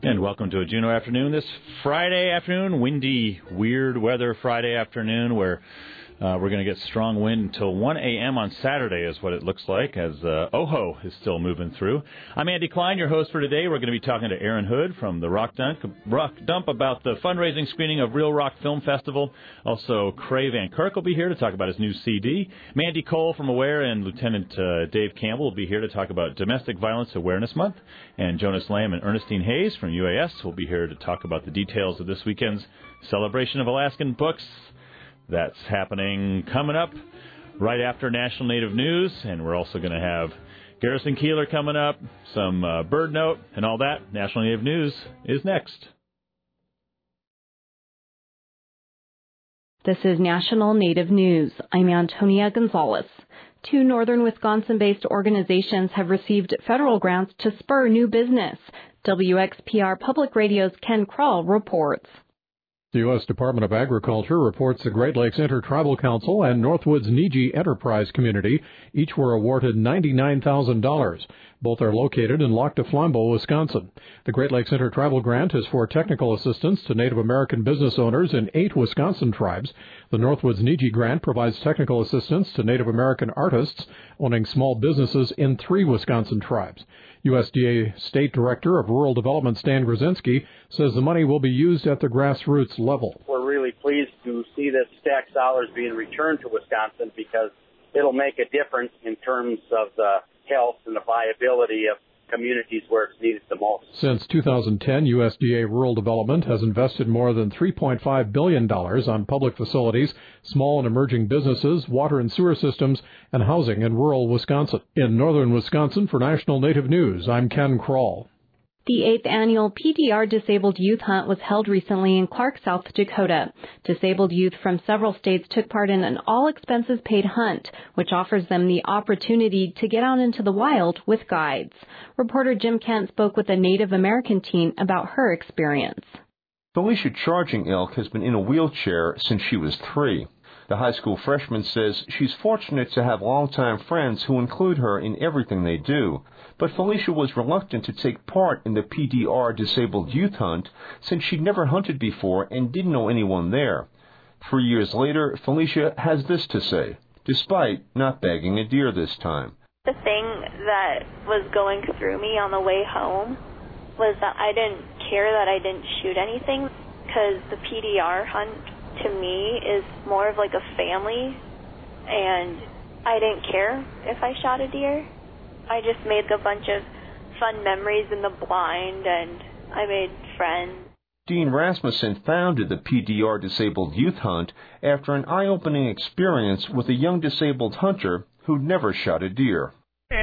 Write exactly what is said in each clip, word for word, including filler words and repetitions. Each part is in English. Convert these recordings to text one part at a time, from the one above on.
And welcome to a Juneau afternoon this Friday afternoon, windy, weird weather Friday afternoon where uh, we're going to get strong wind until one a.m. on Saturday is what it looks like as uh, Oho is still moving through. I'm Andy Klein, your host for today. We're going to be talking to Aaron Hood from the Rock Dump, Rock Dump about the fundraising screening of Real Rock Film Festival. Also, Cray Van Kirk will be here to talk about his new C D. Mandy Cole from AWARE and Lieutenant uh, Dave Campbell will be here to talk about Domestic Violence Awareness Month. And Jonas Lamb and Ernestine Hayes from U A S will be here to talk about the details of this weekend's celebration of Alaskan books. That's happening coming up right after National Native News, and we're also going to have Garrison Keillor coming up, some uh, Bird Note, and all that. National Native News is next. This is National Native News. I'm Antonia Gonzalez. Two northern Wisconsin-based organizations have received federal grants to spur new business. W X P R Public Radio's Ken Krull reports. The U S Department of Agriculture reports the Great Lakes Intertribal Council and Northwoods Niji Enterprise Community each were awarded ninety-nine thousand dollars. Both are located in Lac du Flambeau, Wisconsin. The Great Lakes Intertribal Grant is for technical assistance to Native American business owners in eight Wisconsin tribes. The Northwoods Niji Grant provides technical assistance to Native American artists owning small businesses in three Wisconsin tribes. U S D A State Director of Rural Development Stan Grzinski says the money will be used at the grassroots level. We're really pleased to see this tax dollars being returned to Wisconsin because it'll make a difference in terms of the health and the viability of communities where it's needed the most. Since two thousand ten, U S D A Rural Development has invested more than three point five billion dollars on public facilities, small and emerging businesses, water and sewer systems, and housing in rural Wisconsin. In northern Wisconsin, for National Native News, I'm Ken Krull. The eighth annual P D R Disabled Youth Hunt was held recently in Clark, South Dakota. Disabled youth from several states took part in an all-expenses-paid hunt, which offers them the opportunity to get out into the wild with guides. Reporter Jim Kent spoke with a Native American teen about her experience. Felicia Charging Elk has been in a wheelchair since she was three. The high school freshman says she's fortunate to have longtime friends who include her in everything they do. But Felicia was reluctant to take part in the P D R Disabled Youth Hunt since she'd never hunted before and didn't know anyone there. Three years later, Felicia has this to say, despite not bagging a deer this time. The thing that was going through me on the way home was that I didn't care that I didn't shoot anything, because the P D R hunt to me is more of like a family, and I didn't care if I shot a deer. I just made a bunch of fun memories in the blind, and I made friends. Dean Rasmussen founded the P D R Disabled Youth Hunt after an eye-opening experience with a young disabled hunter who'd never shot a deer.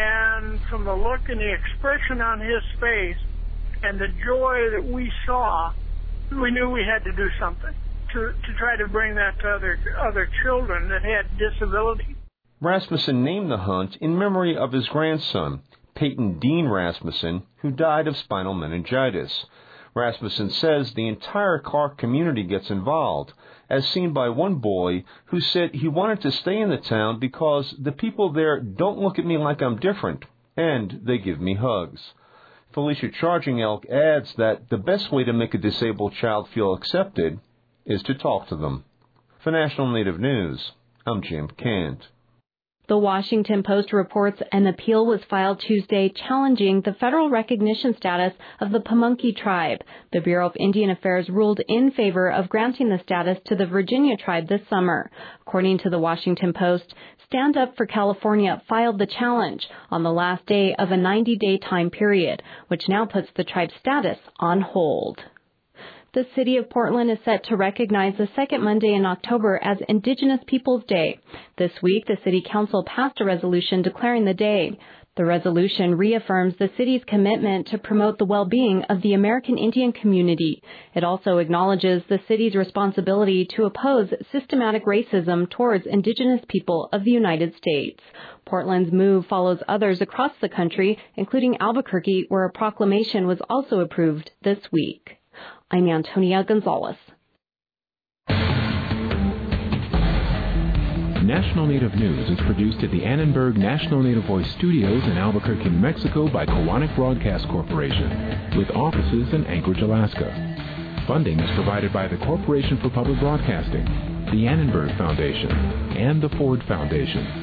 And from the look and the expression on his face and the joy that we saw, we knew we had to do something to, to try to bring that to other, other children that had disabilities. Rasmussen named the hunt in memory of his grandson, Peyton Dean Rasmussen, who died of spinal meningitis. Rasmussen says the entire Clark community gets involved, as seen by one boy who said he wanted to stay in the town because the people there don't look at me like I'm different, and they give me hugs. Felicia Charging Elk adds that the best way to make a disabled child feel accepted is to talk to them. For National Native News, I'm Jim Kent. The Washington Post reports an appeal was filed Tuesday challenging the federal recognition status of the Pamunkey tribe. The Bureau of Indian Affairs ruled in favor of granting the status to the Virginia tribe this summer. According to the Washington Post, Stand Up for California filed the challenge on the last day of a ninety-day time period, which now puts the tribe's status on hold. The city of Portland is set to recognize the second Monday in October as Indigenous Peoples Day. This week, the city council passed a resolution declaring the day. The resolution reaffirms the city's commitment to promote the well-being of the American Indian community. It also acknowledges the city's responsibility to oppose systematic racism towards Indigenous people of the United States. Portland's move follows others across the country, including Albuquerque, where a proclamation was also approved this week. I'm Antonia Gonzalez. National Native News is produced at the Annenberg National Native Voice Studios in Albuquerque, New Mexico by Kowanik Broadcast Corporation, with offices in Anchorage, Alaska. Funding is provided by the Corporation for Public Broadcasting, the Annenberg Foundation, and the Ford Foundation.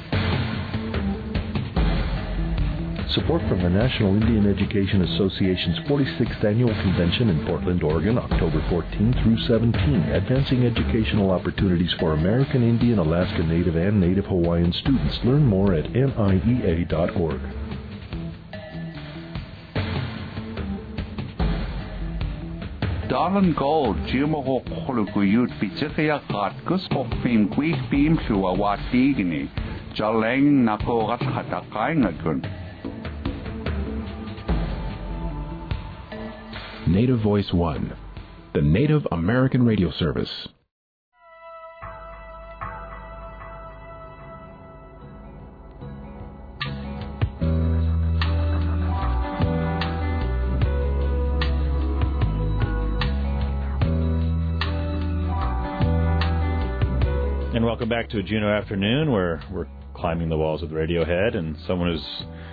Support from the National Indian Education Association's forty-sixth Annual Convention in Portland, Oregon, October fourteenth through seventeenth, advancing educational opportunities for American Indian, Alaska Native, and Native Hawaiian students. Learn more at N I E A dot org. Darlan Gold, Jimmo Holukuyut, Pichikia Katkus, Hofim, Quick Beam, Shua, Watigini, Jaleng, Nakorat, Hatakainakun. Native Voice One, the Native American radio service. And welcome back to a Juneau afternoon where we're climbing the walls with Radiohead, and someone who's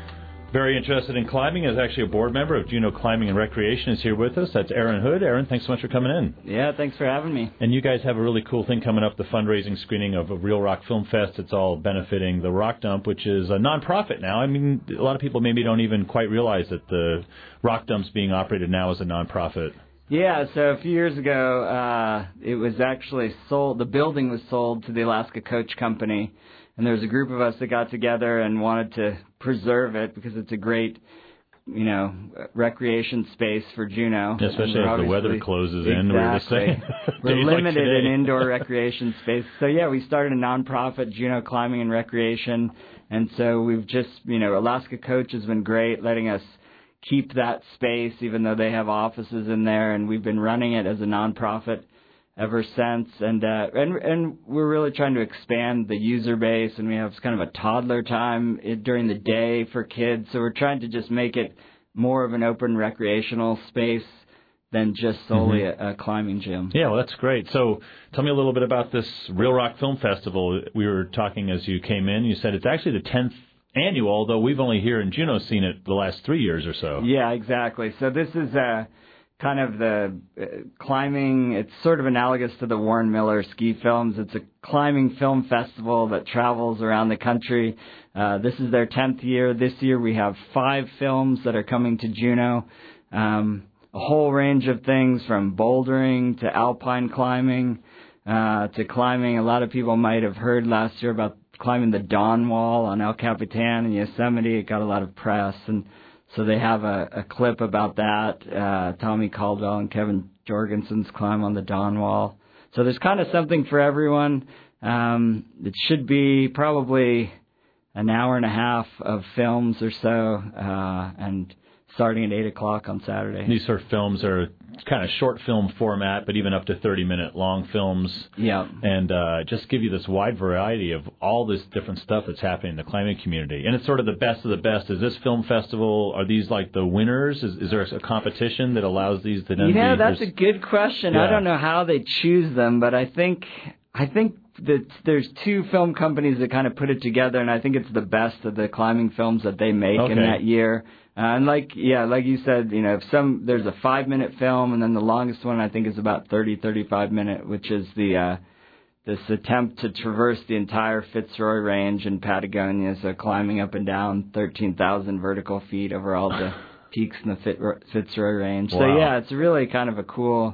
very interested in climbing is actually a board member of Juneau Climbing and Recreation is here with us. That's Aaron Hood. Aaron, thanks so much for coming in. Yeah, thanks for having me. And you guys have a really cool thing coming up, the fundraising screening of a Real Rock Film Fest. It's all benefiting the Rock Dump, which is a nonprofit now. I mean, a lot of people maybe don't even quite realize that the Rock Dump's being operated now as a nonprofit. Yeah, so a few years ago, uh, it was actually sold, the building was sold to the Alaska Coach Company. And there was a group of us that got together and wanted to preserve it because it's a great, you know, recreation space for Juneau. Yeah, especially as the weather closes exactly. in. We're, the same we're limited like in indoor recreation space. So, yeah, we started a nonprofit, Juneau Climbing and Recreation. And so we've just, you know, Alaska Coach has been great letting us keep that space even though they have offices in there. And we've been running it as a nonprofit ever since, and uh, and and we're really trying to expand the user base, and we have kind of a toddler time during the day for kids, so we're trying to just make it more of an open recreational space than just solely mm-hmm. a, a climbing gym. Yeah, well, that's great. So tell me a little bit about this Real Rock Film Festival. We were talking as you came in. You said it's actually the tenth annual, although we've only here in Juneau seen it the last three years or so. Yeah, exactly. So this is a kind of the uh, climbing, it's sort of analogous to the Warren Miller ski films. It's a climbing film festival that travels around the country. Uh, this is their tenth year. This year we have five films that are coming to Juneau. Um, a whole range of things from bouldering to alpine climbing uh, to climbing. A lot of people might have heard last year about climbing the Dawn Wall on El Capitan in Yosemite. It got a lot of press, and so they have a, a clip about that, uh, Tommy Caldwell and Kevin Jorgensen's climb on the Dawn Wall. So there's kind of something for everyone. Um, it should be probably an hour and a half of films or so, uh, and starting at eight o'clock on Saturday. These sort of films are kind of short film format, but even up to thirty-minute long films. Yeah. And uh, just give you this wide variety of all this different stuff that's happening in the climbing community. And it's sort of the best of the best. Is this film festival, are these like the winners? Is, is there a competition that allows these to then You know, be, that's a good question. Yeah. I don't know how they choose them, but I think I think that there's two film companies that kind of put it together, and I think it's the best of the climbing films that they make okay. in that year. Uh, and like, yeah, like you said, you know, if some, there's a five minute film, and then the longest one I think is about thirty, thirty-five minute, which is the, uh, this attempt to traverse the entire Fitzroy Range in Patagonia. So climbing up and down thirteen thousand vertical feet over all the peaks in the Fit, Fitzroy Range. Wow. So yeah, it's really kind of a cool,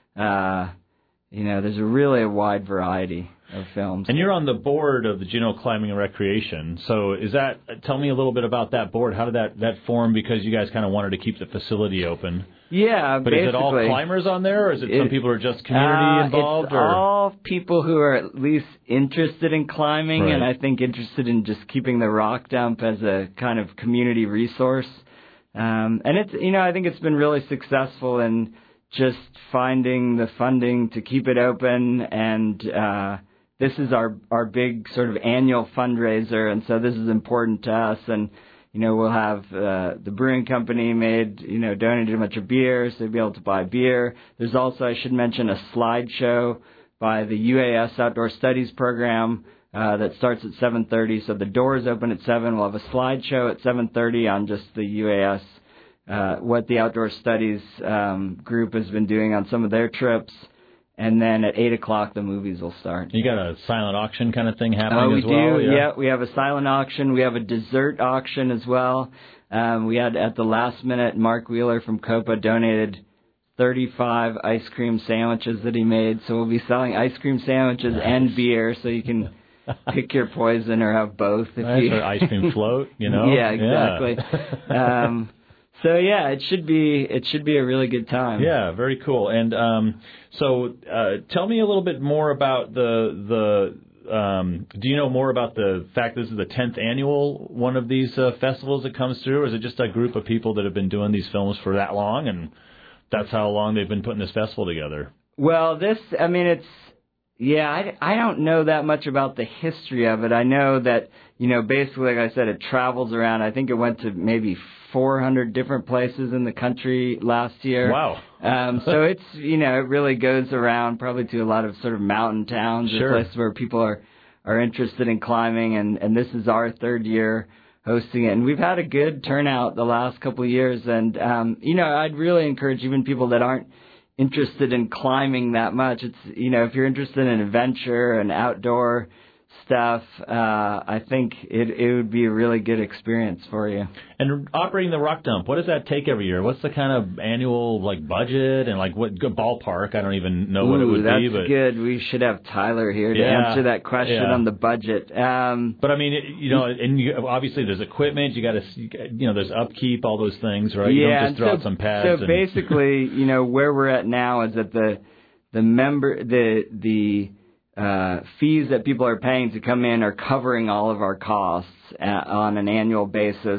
uh, you know, there's a really a wide variety of films. And you're on the board of the Juneau Climbing and Recreation. So is that, tell me a little bit about that board. How did that, that form? Because you guys kind of wanted to keep the facility open. Yeah, But basically. is it all climbers on there, or is it, it some people who are just community uh, involved? It's or? all people who are at least interested in climbing, right. and I think interested in just keeping the rock dump as a kind of community resource. Um, and it's, you know, I think it's been really successful in just finding the funding to keep it open, and uh, this is our our big sort of annual fundraiser, and so this is important to us. And you know, we'll have uh, the brewing company made, you know, donated a bunch of beer, so they'll be able to buy beer. There's also, I should mention, a slideshow by the U A S Outdoor Studies program uh, that starts at seven thirty. So the doors open at seven. We'll have a slideshow at seven thirty on just the U A S, uh, what the Outdoor Studies um, group has been doing on some of their trips. And then at eight o'clock, the movies will start. You got a silent auction kind of thing happening uh, we as well? do, yeah. yeah. We have a silent auction. We have a dessert auction as well. Um, we had, at the last minute, Mark Wheeler from Copa donated thirty-five ice cream sandwiches that he made. So we'll be selling ice cream sandwiches nice. and beer, so you can pick your poison or have both. If nice, you... or ice cream float, you know? Yeah, exactly. Yeah. um, So yeah, it should be it should be a really good time. Yeah, very cool. And um, so, uh, tell me a little bit more about the the. Um, do you know more about the fact this is the tenth annual one of these uh, festivals that comes through, or is it just a group of people that have been doing these films for that long, and that's how long they've been putting this festival together? Well, this I mean it's. Yeah, I, I don't know that much about the history of it. I know that, you know, basically, like I said, it travels around. I think it went to maybe four hundred different places in the country last year. Wow. Um, so it's, you know, it really goes around probably to a lot of sort of mountain towns, sure. or places where people are, are interested in climbing. And, and this is our third year hosting it. And we've had a good turnout the last couple of years. And, um, you know, I'd really encourage even people that aren't interested in climbing that much. It's, you know, if you're interested in adventure and outdoor stuff, uh, I think it it would be a really good experience for you. And operating the rock dump, what does that take every year? What's the kind of annual like budget and like what ballpark? I don't even know Ooh, what it would that's be. But good. We should have Tyler here to yeah, answer that question yeah. on the budget. Um, but I mean, you know, and you, obviously there's equipment. You got to, you know, there's upkeep, all those things, right? You yeah, don't just throw so, out some pads. So and... basically, you know, where we're at now is that the the member the the Uh, fees that people are paying to come in are covering all of our costs at, on an annual basis.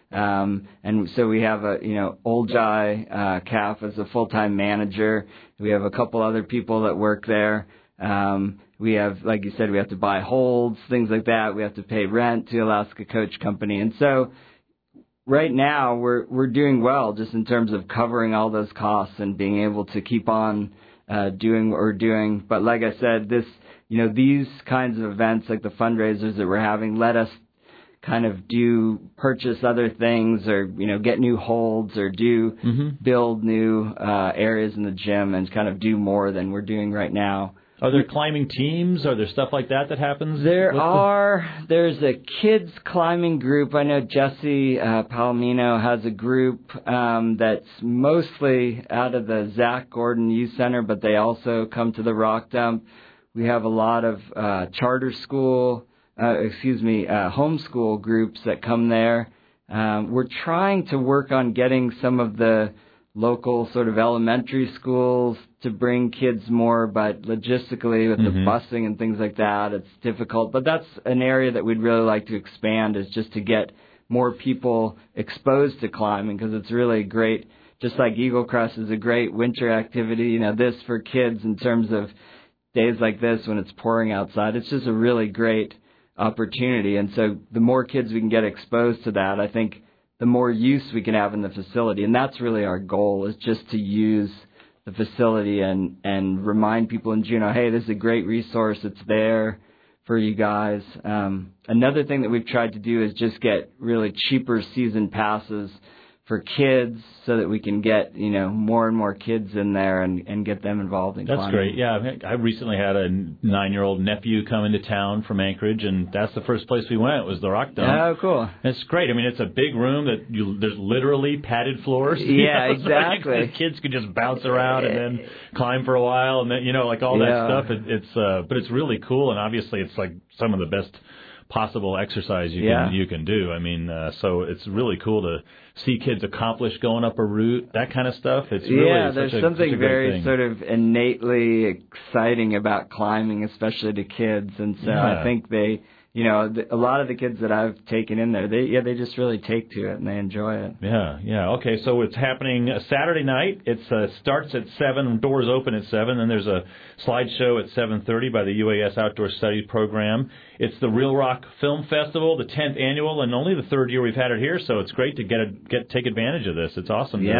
Um, and so we have a, you know, Oljai uh, Calf as a full-time manager. We have a couple other people that work there. Um, we have, like you said, we have to buy holds, things like that. We have to pay rent to Alaska Coach Company. And so right now we're we're doing well just in terms of covering all those costs and being able to keep on uh, doing what we're doing. But like I said, this, you know, these kinds of events like the fundraisers that we're having let us kind of do purchase other things or, you know, get new holds or do mm-hmm. build new uh, areas in the gym and kind of do more than we're doing right now. Are there climbing teams? Are there stuff like that that happens? There the... are. There's a kids climbing group. I know Jesse uh, Palomino has a group um, that's mostly out of the Zach Gordon Youth Center, but they also come to the Rock Dump. We have a lot of uh, charter school, uh, excuse me, uh, homeschool groups that come there. Um, we're trying to work on getting some of the local sort of elementary schools to bring kids more, but logistically with mm-hmm. the busing and things like that, it's difficult. But that's an area that we'd really like to expand, is just to get more people exposed to climbing, because it's really great. Just like Eagle Crest is a great winter activity, you know, this for kids in terms of days like this when it's pouring outside, it's just a really great opportunity. And so the more kids we can get exposed to that, I think the more use we can have in the facility. And that's really our goal, is just to use the facility and, and remind people in Juneau, hey, this is a great resource. It's there for you guys. Um, another thing that we've tried to do is just get really cheaper season passes for kids so that we can get, you know, more and more kids in there and, and get them involved in that's climbing. Great. Yeah, I recently had a nine-year-old nephew come into town from Anchorage, and that's the first place we went, was the Rock Dump. Oh, cool. It's great. I mean, it's a big room that you, there's literally padded floors. Yeah, know? exactly. So the kids could just bounce around and then climb for a while, and then, you know, like all that yeah. stuff. It, it's, uh, but it's really cool, and obviously it's like some of the best possible exercise you yeah. can you can do. I mean, uh, so it's really cool to see kids accomplish going up a route, that kind of stuff. It's really yeah, such there's a, something such a very thing. sort of innately exciting about climbing, especially to kids, and so yeah. I think they, you know, the, a lot of the kids that I've taken in there, they yeah, they just really take to it and they enjoy it. Yeah, yeah. Okay, so it's happening Saturday night. It uh, starts at seven. Doors open at seven. Then there's a slideshow at seven thirty by the U A S Outdoor Studies program. It's the Real Rock Film Festival, the tenth annual, and only the third year we've had it here. So it's great to get a, get take advantage of this. It's awesome yeah. to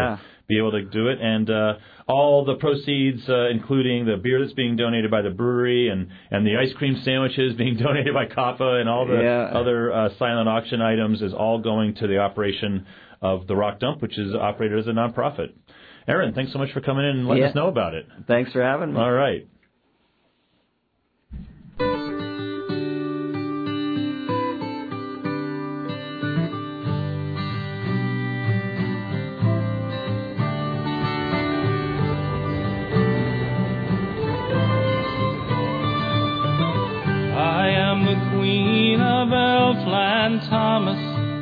be able to do it. And uh, all the proceeds, uh, including the beer that's being donated by the brewery and, and the ice cream sandwiches being donated by COPPA and all the yeah. other uh, silent auction items is all going to the operation of the Rock Dump, which is operated as a nonprofit. Aaron, thanks so much for coming in and letting yeah. us know about it. Thanks for having me. All right. I am the Queen of Elfland, Thomas,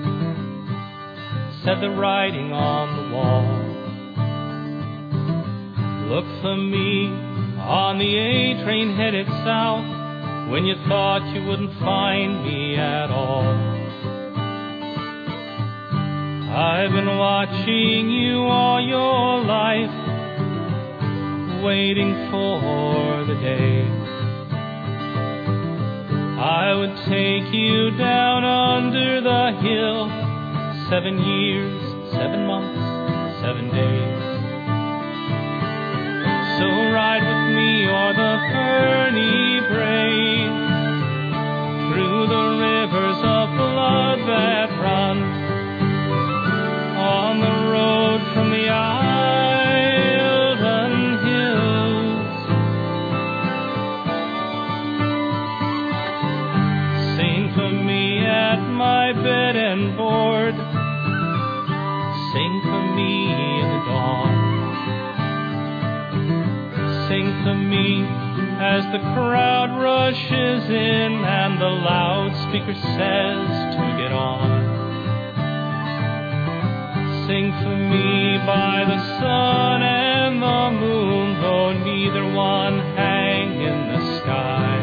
said the writing on the wall. Look for me on the A train headed south when you thought you wouldn't find me at all. I've been watching you all your life, waiting for the day I would take you down under the hill. Seven years, seven months, seven days. So ride with me o'er the ferny brae, through the rivers of blood that run, on the road from the Eildon Hills. Sing for me at my bed and board, sing for me in the dawn. Sing for me as the crowd rushes in and the loudspeaker says to get on. Sing for me by the sun and the moon, though neither one hang in the sky.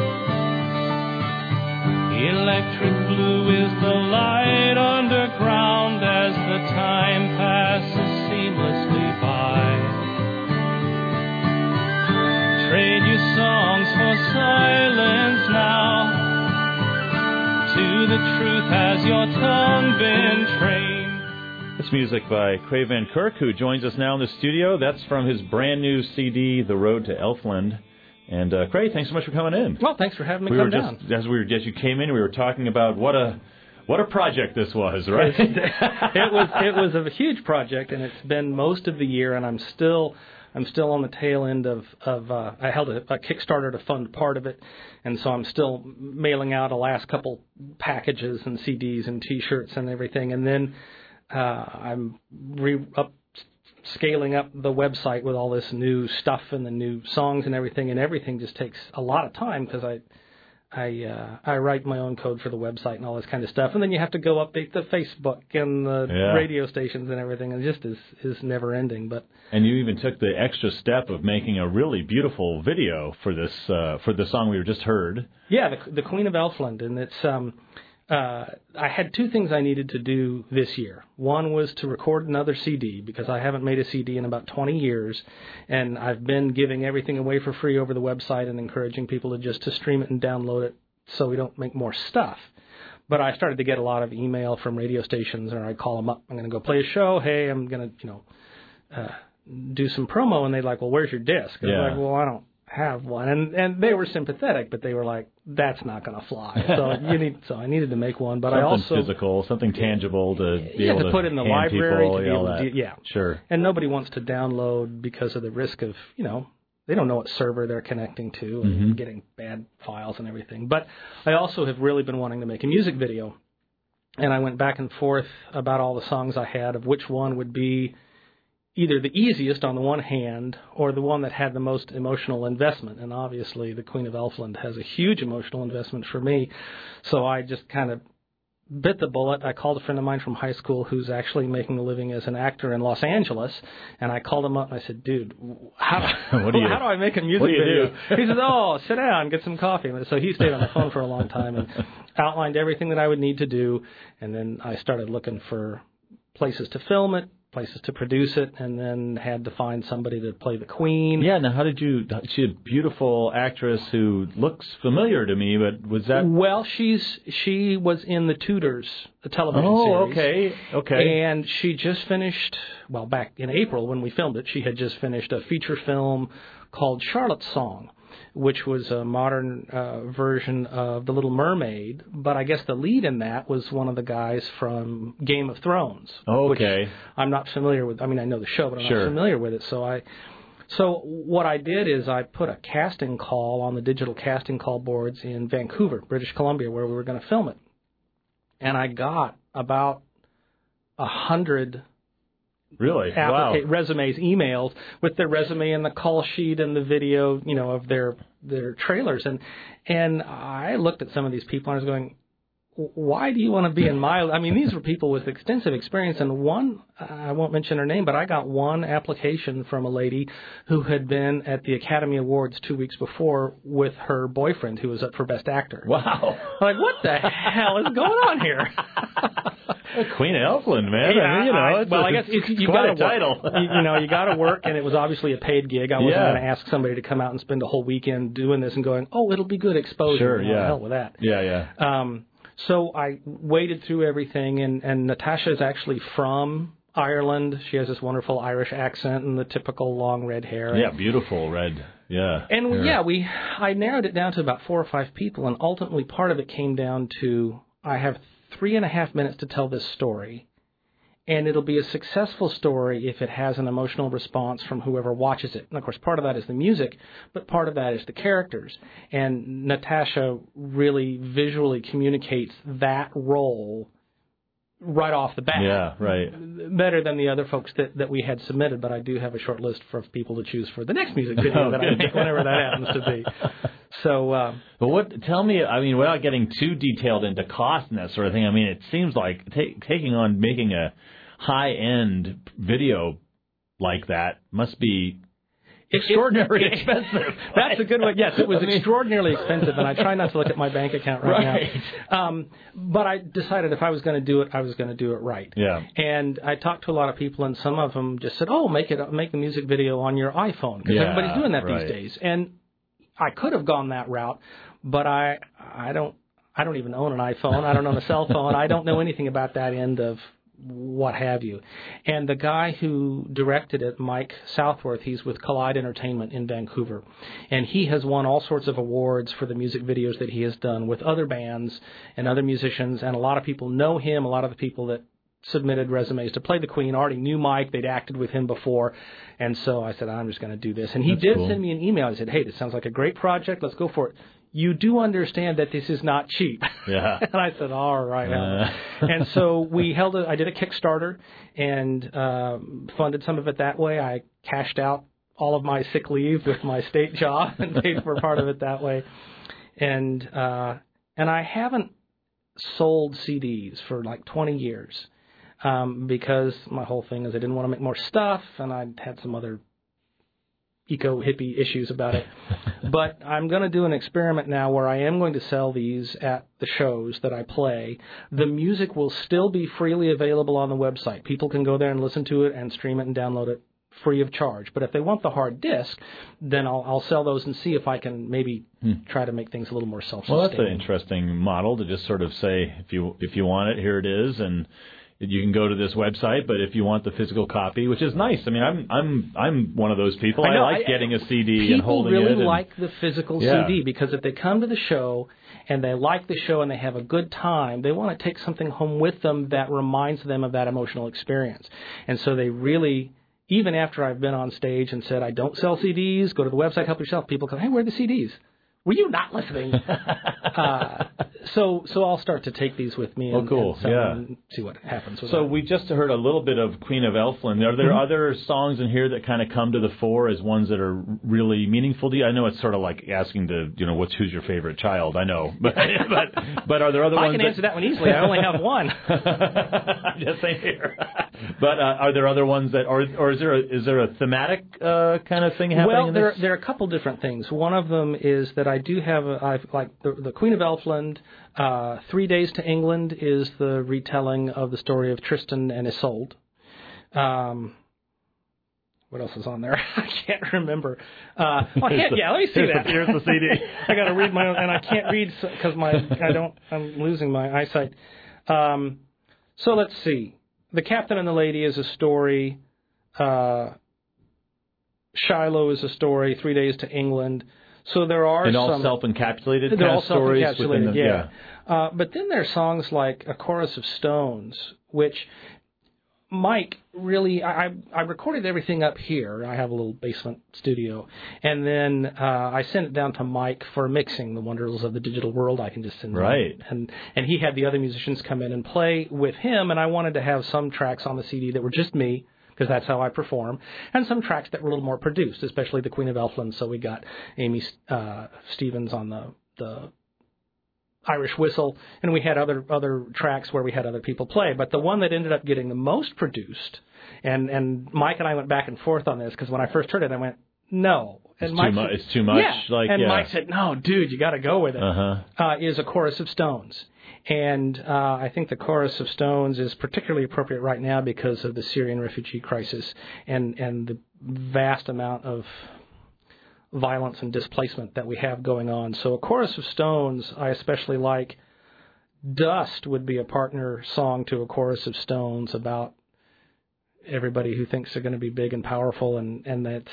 Electric blue is the light underground as the time passes seamlessly by. Trade your songs for silence now. To the truth has your tongue been trained. This music by Craig Van Kirk, who joins us now in the studio. That's from his brand new C D, The Road to Elfland. And uh, Craig, thanks so much for coming in. Well, thanks for having me we come were down. Just, as we were, as you came in, we were talking about what a what a project this was, right? it was it was a huge project, and it's been most of the year, and I'm still. I'm still on the tail end of, of uh, I held a, a Kickstarter to fund part of it, and so I'm still mailing out a last couple packages and C Ds and T-shirts and everything, and then uh, I'm re- up, scaling up the website with all this new stuff and the new songs and everything, and everything just takes a lot of time because I I uh, I write my own code for the website and all this kind of stuff, and then you have to go update the Facebook and the yeah. radio stations and everything, and it just is is never ending. But and you even took the extra step of making a really beautiful video for this uh, for the song we just heard. Yeah, the, the Queen of Elfland, and it's um, uh, I had two things I needed to do this year. One was to record another C D because I haven't made a C D in about twenty years, and I've been giving everything away for free over the website and encouraging people to just to stream it and download it so we don't make more stuff. But I started to get a lot of email from radio stations, or I call them up. I'm going to go play a show. Hey, I'm going to, you know, uh, do some promo, and they're like, well, where's your disc? I was yeah. like, well, I don't have one, and and they were sympathetic, but they were like, that's not going to fly. So you need, so I needed to make one, but something I also physical, something tangible to be yeah, able to, to put in the hand library, people, to be able to do, yeah, sure. And nobody wants to download because of the risk of, you know, they don't know what server they're connecting to and mm-hmm. getting bad files and everything. But I also have really been wanting to make a music video, and I went back and forth about all the songs I had of which one would be either the easiest on the one hand or the one that had the most emotional investment. And obviously the Queen of Elfland has a huge emotional investment for me. So I just kind of bit the bullet. I called a friend of mine from high school who's actually making a living as an actor in Los Angeles, and I called him up and I said, dude, how, what do, you, how do I make a music what do you video? Do? He says, oh, sit down, get some coffee. So he stayed on the phone for a long time and outlined everything that I would need to do, and then I started looking for places to film it, places to produce it, and then had to find somebody to play the Queen. Yeah, now how did you, she's a beautiful actress who looks familiar to me, but was that... Well, she's she was in The Tudors, the television oh, series. Oh, okay, okay. And she just finished, well, back in April when we filmed it, she had just finished a feature film called Charlotte's Song, which was a modern uh, version of The Little Mermaid, but I guess the lead in that was one of the guys from Game of Thrones. Okay. Which I'm not familiar with. I mean, I know the show, but I'm sure. not familiar with it. So I, so what I did is I put a casting call on the digital casting call boards in Vancouver, British Columbia, where we were going to film it, and I got about a hundred. Really? Applica- wow. resumes, emails with their resume and the call sheet and the video, you know, of their their trailers. And and I looked at some of these people and I was going, why do you want to be in my... I mean, these were people with extensive experience. And one, I won't mention her name, but I got one application from a lady who had been at the Academy Awards two weeks before with her boyfriend who was up for Best Actor. Wow. Like, what the hell is going on here? Queen of Elfland, man. Yeah, I mean, you know, I, it's well, a, I guess you, you quite got a title. you, you know, you got to work, and it was obviously a paid gig. I wasn't yeah. going to ask somebody to come out and spend a whole weekend doing this and going, oh, it'll be good exposure. Sure, you know, yeah. hell with that. Yeah, yeah. Um, so I waded through everything, and, and Natasha is actually from Ireland. She has this wonderful Irish accent and the typical long red hair. Yeah, beautiful red. Yeah. And hair. yeah, we I narrowed it down to about four or five people, and ultimately part of it came down to I have three and a half minutes to tell this story. And it'll be a successful story if it has an emotional response from whoever watches it. And, of course, part of that is the music, but part of that is the characters. And Natasha really visually communicates that role right off the bat. Yeah, right. Better than the other folks that, that we had submitted, but I do have a short list for people to choose for the next music video that I make, whenever that happens to be. So, uh, but what? Tell me. I mean, without getting too detailed into cost and that sort of thing. I mean, it seems like ta- taking on making a high-end video like that must be extraordinarily it, it, expensive. That's a good one. Yes, it was I mean, extraordinarily expensive, and I try not to look at my bank account right, right. now. Um, but I decided if I was going to do it, I was going to do it right. Yeah. And I talked to a lot of people, and some of them just said, "Oh, make it make a music video on your iPhone," because yeah, everybody's doing that right. these days. And I could have gone that route, but I I don't I don't even own an iPhone. I don't own a cell phone. I don't know anything about that end of what have you. And the guy who directed it, Mike Southworth, he's with Collide Entertainment in Vancouver. And he has won all sorts of awards for the music videos that he has done with other bands and other musicians. And a lot of people know him. A lot of the people that submitted resumes to play the Queen already knew Mike. They'd acted with him before. And so I said, I'm just going to do this. And he That's did cool. send me an email. He said, hey, this sounds like a great project. Let's go for it. You do understand that this is not cheap. Yeah. And I said, all right. Uh. And so we held a, I did a Kickstarter and uh, funded some of it that way. I cashed out all of my sick leave with my state job and paid for part of it that way. And uh, and I haven't sold C Ds for like twenty years um, because my whole thing is I didn't want to make more stuff, and I had some other eco-hippie issues about it. But I'm going to do an experiment now where I am going to sell these at the shows that I play. The music will still be freely available on the website. People can go there and listen to it and stream it and download it free of charge. But if they want the hard disk, then I'll, I'll sell those and see if I can maybe hmm. try to make things a little more self-sustaining. Well, that's an interesting model to just sort of say, if you if you want it, here it is, and you can go to this website, but if you want the physical copy, which is nice. I mean, I'm I'm I'm one of those people. I, know, I like I, getting a C D and holding really it. People really and, like the physical yeah. C D because if they come to the show and they like the show and they have a good time, they want to take something home with them that reminds them of that emotional experience. And so they really, even after I've been on stage and said, I don't sell C Ds, go to the website, help yourself, people go, hey, where are the C Ds? Were you not listening? uh, so so I'll start to take these with me and, oh, cool. and, yeah. and see what happens with So that. we just heard a little bit of Queen of Elfland. Are there mm-hmm. other songs in here that kind of come to the fore as ones that are really meaningful to you? I know it's sort of like asking to, you know, what's who's your favorite child? I know. But but, but are there other I ones? I can that... answer that one easily. I only have one. Just same here. But uh, are there other ones that, or or is there a, is there a thematic uh, kind of thing happening well, in there, this? there are a couple different things. One of them is that I do have, a, I've, like the, the Queen of Elfland, uh, Three Days to England is the retelling of the story of Tristan and Isolde. Um, what else is on there? I can't remember. Uh, well, I can't, yeah, let me see that. Here's the C D. I got to read my own, and I can't read because my I don't. I'm losing my eyesight. Um, so let's see. The Captain and the Lady is a story. Uh, Shiloh is a story. Three Days to England. So there are and some... all self-encapsulated kind they're all of stories? self-encapsulated, the, yeah. yeah. Uh, but then there's songs like A Chorus of Stones, which Mike really... I, I recorded everything up here. I have a little basement studio. And then uh, I sent it down to Mike for mixing the wonders of the digital world. I can just send Right. them. And, and he had the other musicians come in and play with him, and I wanted to have some tracks on the C D that were just me, because that's how I perform, and some tracks that were a little more produced, especially the Queen of Elfland. So we got Amy uh, Stevens on the, the Irish whistle, and we had other other tracks where we had other people play. But the one that ended up getting the most produced, and, and Mike and I went back and forth on this, because when I first heard it, I went, no. And It's, Mike too, mu- said, it's too much? Yeah. Like, and yeah. Mike said, no, dude, you got to go with it. Uh-huh. Uh, is A Chorus of Stones. And uh, I think The Chorus of Stones is particularly appropriate right now because of the Syrian refugee crisis and, and the vast amount of violence and displacement that we have going on. So A Chorus of Stones I especially like. Dust would be a partner song to A Chorus of Stones about everybody who thinks they're going to be big and powerful, and, and that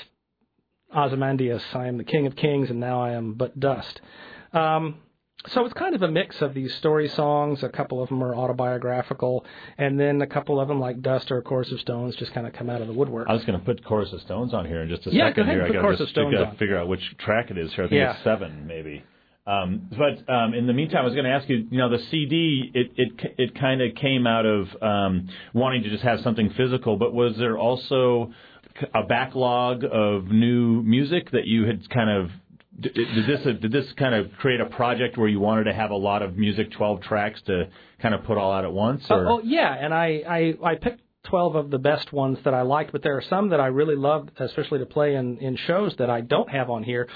Ozymandias, I am the king of kings, and now I am but dust. Um, so it's kind of a mix of these story songs. A couple of them are autobiographical, and then a couple of them, like Dust or A Chorus of Stones, just kind of come out of the woodwork. I was going to put Chorus of Stones on here in just a yeah, second. go ahead here. and put I Chorus got of Stones to on. figure out which track it is here. I think Yeah. it's seven, maybe. Um, but um, in the meantime, I was going to ask you, you know, the C D, it it it kind of came out of um, wanting to just have something physical, but was there also a backlog of new music that you had kind of did, did this did this kind of create a project where you wanted to have a lot of music, twelve tracks to kind of put all out at once? Or? Oh, oh yeah, and I, I I picked twelve of the best ones that I liked, but there are some that I really loved, especially to play in in shows that I don't have on here.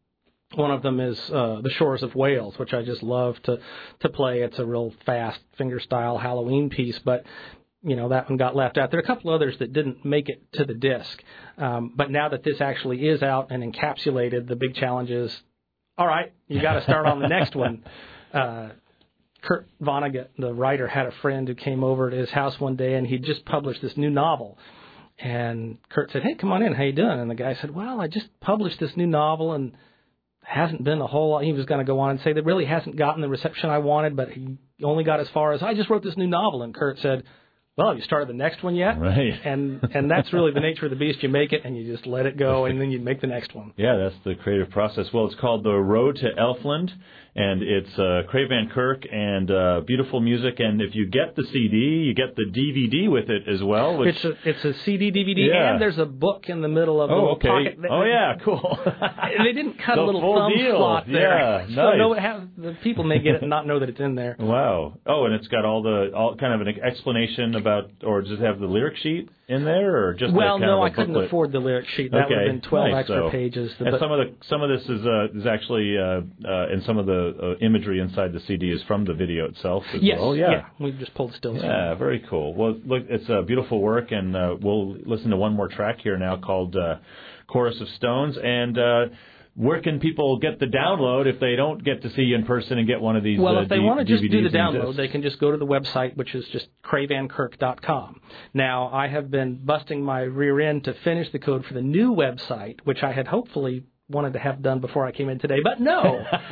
One of them is uh, The Shores of Wales, which I just love to to play. It's a real fast fingerstyle Halloween piece, but you know that one got left out. There are a couple others that didn't make it to the disc, um, but now that this actually is out and encapsulated, the big challenge is, all right, you got to start on the next one. Uh, Kurt Vonnegut, the writer, had a friend who came over to his house one day, and he'd just published this new novel. And Kurt said, "Hey, come on in. How you doing?" And the guy said, "Well, I just published this new novel, and hasn't been a whole lot." He was going to go on and say that really hasn't gotten the reception I wanted, but he only got as far as, "I just wrote this new novel." And Kurt said, "Well, have you started the next one yet?" Right. And and that's really the nature of the beast. You make it, and you just let it go, and then you make the next one. Yeah, that's the creative process. Well, it's called The Road to Elfland, and it's uh, Craig Van Kirk and uh, beautiful music. And if you get the C D, you get the D V D with it as well. Which, it's a it's a C D, D V D, yeah. and there's a book in the middle of the oh, little okay. pocket. Oh, yeah, cool. They didn't cut the a little full thumb deal. slot there. Yeah, So nice. no, it has, the people may get it and not know that it's in there. Wow. Oh, and it's got all the all kind of an explanation about, or does it have the lyric sheet in there, or just Well, kind no, of a I couldn't booklet? afford the lyric sheet. That okay. would have been twelve nice. extra so, pages. And But some of the some of this is uh, is actually uh, uh, and some of the uh, imagery inside the C D is from the video itself as yes, well. Yeah. yeah, we've just pulled stills. Yeah, very cool. Well, look, it's a beautiful work, and uh, we'll listen to one more track here now called uh, Chorus of Stones. And uh, where can people get the download if they don't get to see you in person and get one of these? Well, uh, if they D- want to just D V Ds do the and download, discs? they can just go to the website, which is just cray van kirk dot com. Now, I have been busting my rear end to finish the code for the new website, which I had hopefully wanted to have done before I came in today, but no.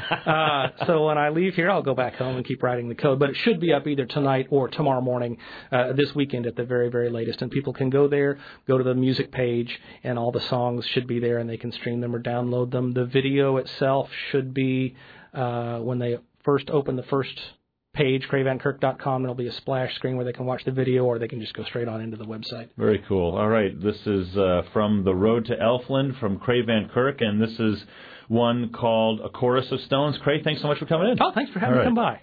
uh, so when I leave here, I'll go back home and keep writing the code. But it should be up either tonight or tomorrow morning, uh, this weekend at the very, very latest. And people can go there, go to the music page, and all the songs should be there, and they can stream them or download them. The video itself should be uh, when they first open the first page, cray van kirk dot com. There'll be a splash screen where they can watch the video, or they can just go straight on into the website. Very cool. All right, this is uh, from The Road to Elfland from Craig Van Kirk, and this is one called A Chorus of Stones. Craig, thanks so much for coming in. Oh, thanks for having All me come right.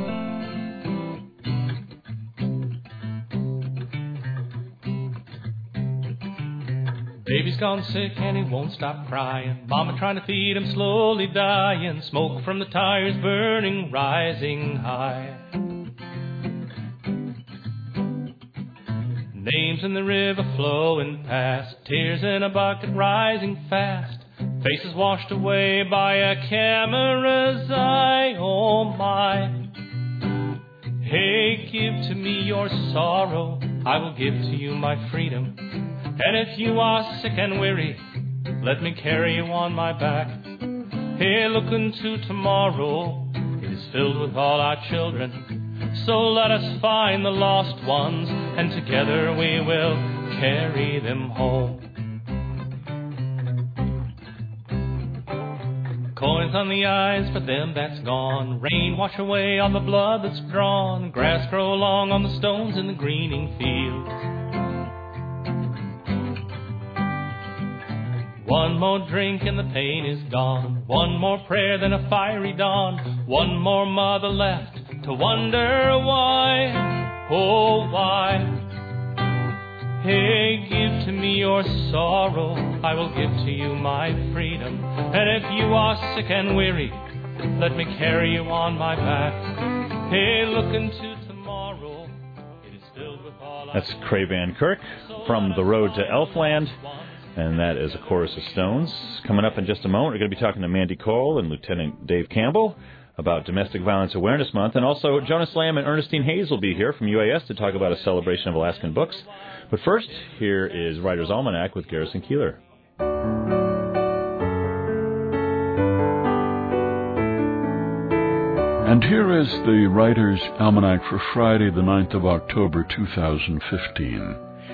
by. Baby's gone sick and he won't stop crying. Mama trying to feed him, slowly dying. Smoke from the tires burning, rising high. Names in the river flowing past, tears in a bucket rising fast, faces washed away by a camera's eye, oh my. Hey, give to me your sorrow, I will give to you my freedom. And if you are sick and weary, let me carry you on my back. Hey, look into tomorrow, it is filled with all our children. So let us find the lost ones, and together we will carry them home. Coins on the eyes for them that's gone. Rain wash away all the blood that's drawn. Grass grow long on the stones in the greening fields. One more drink and the pain is gone. One more prayer than a fiery dawn. One more mother left to wonder why, oh why. Hey, give to me your sorrow, I will give to you my freedom. And if you are sick and weary, let me carry you on my back. Hey, look into tomorrow, it is filled with all. That's Cray Van Kirk from The Road to Elfland, and that is a chorus of Stones. Coming up in just a moment, we're going to be talking to Mandy Cole and Lieutenant Dave Campbell about Domestic Violence Awareness Month, and also Jonas Lamb and Ernestine Hayes will be here from U A S to talk about a celebration of Alaskan books. But first, here is Writer's Almanac with Garrison Keillor. And here is the Writer's Almanac for Friday, the ninth of October, two thousand fifteen.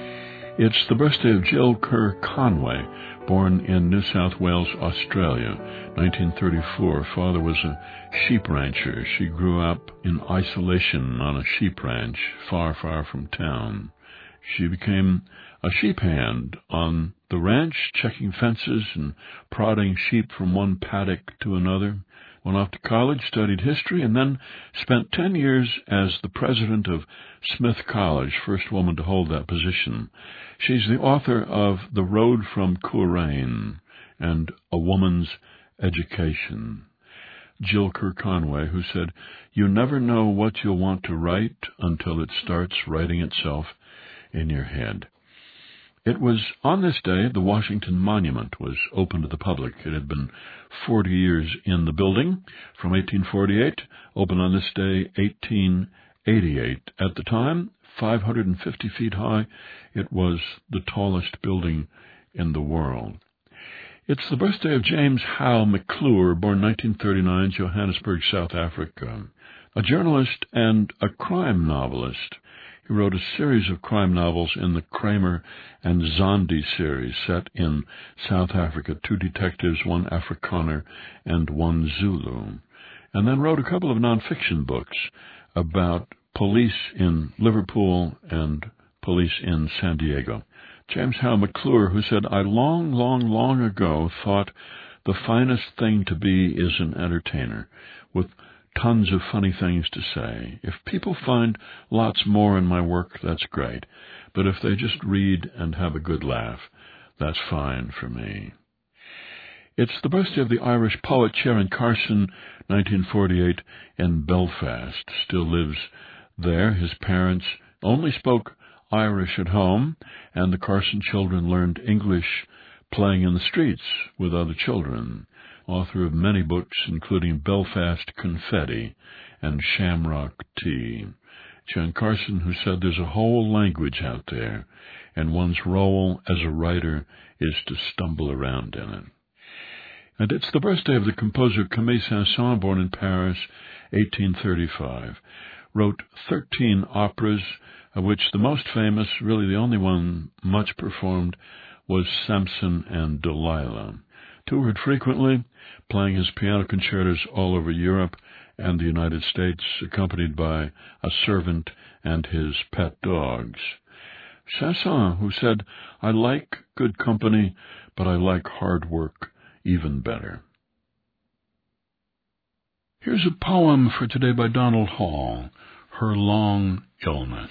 It's the birthday of Jill Kerr Conway, born in New South Wales, Australia, nineteen thirty-four. Father was a sheep rancher. She grew up in isolation on a sheep ranch far, far from town. She became a sheep hand on the ranch, checking fences and prodding sheep from one paddock to another. Went off to college, studied history, and then spent ten years as the president of Smith College, first woman to hold that position. She's the author of The Road from Kooraine and A Woman's Education. Jill Kerr Conway, who said, "You never know what you'll want to write until it starts writing itself in your head." It was on this day the Washington Monument was opened to the public. It had been forty years in the building, from eighteen forty-eight, opened on this day, eighteen eighty-eight. At the time, five hundred fifty feet high, it was the tallest building in the world. It's the birthday of James Hal McClure, born nineteen thirty-nine, Johannesburg, South Africa, a journalist and a crime novelist. He wrote a series of crime novels in the Kramer and Zondi series set in South Africa, two detectives, one Afrikaner and one Zulu, and then wrote a couple of nonfiction books about police in Liverpool and police in San Diego. James Hal McClure, who said, "I long, long, long ago thought the finest thing to be is an entertainer, with tons of funny things to say. If people find lots more in my work, that's great. But if they just read and have a good laugh, that's fine for me." It's the birthday of the Irish poet Ciaran Carson, nineteen forty-eight, in Belfast. Still lives there. His parents only spoke Irish at home, and the Carson children learned English playing in the streets with other children. Author of many books, including Belfast Confetti and Shamrock Tea. Ciaran Carson, who said there's a whole language out there, and one's role as a writer is to stumble around in it. And it's the birthday of the composer Camille Saint-Saëns, born in Paris, eighteen thirty-five. Wrote thirteen operas, of which the most famous, really the only one much performed, was Samson and Delilah. Toured frequently, playing his piano concertos all over Europe and the United States, accompanied by a servant and his pet dogs. Saint-Saëns, who said, "I like good company, but I like hard work even better." Here's a poem for today by Donald Hall, Her Long Illness.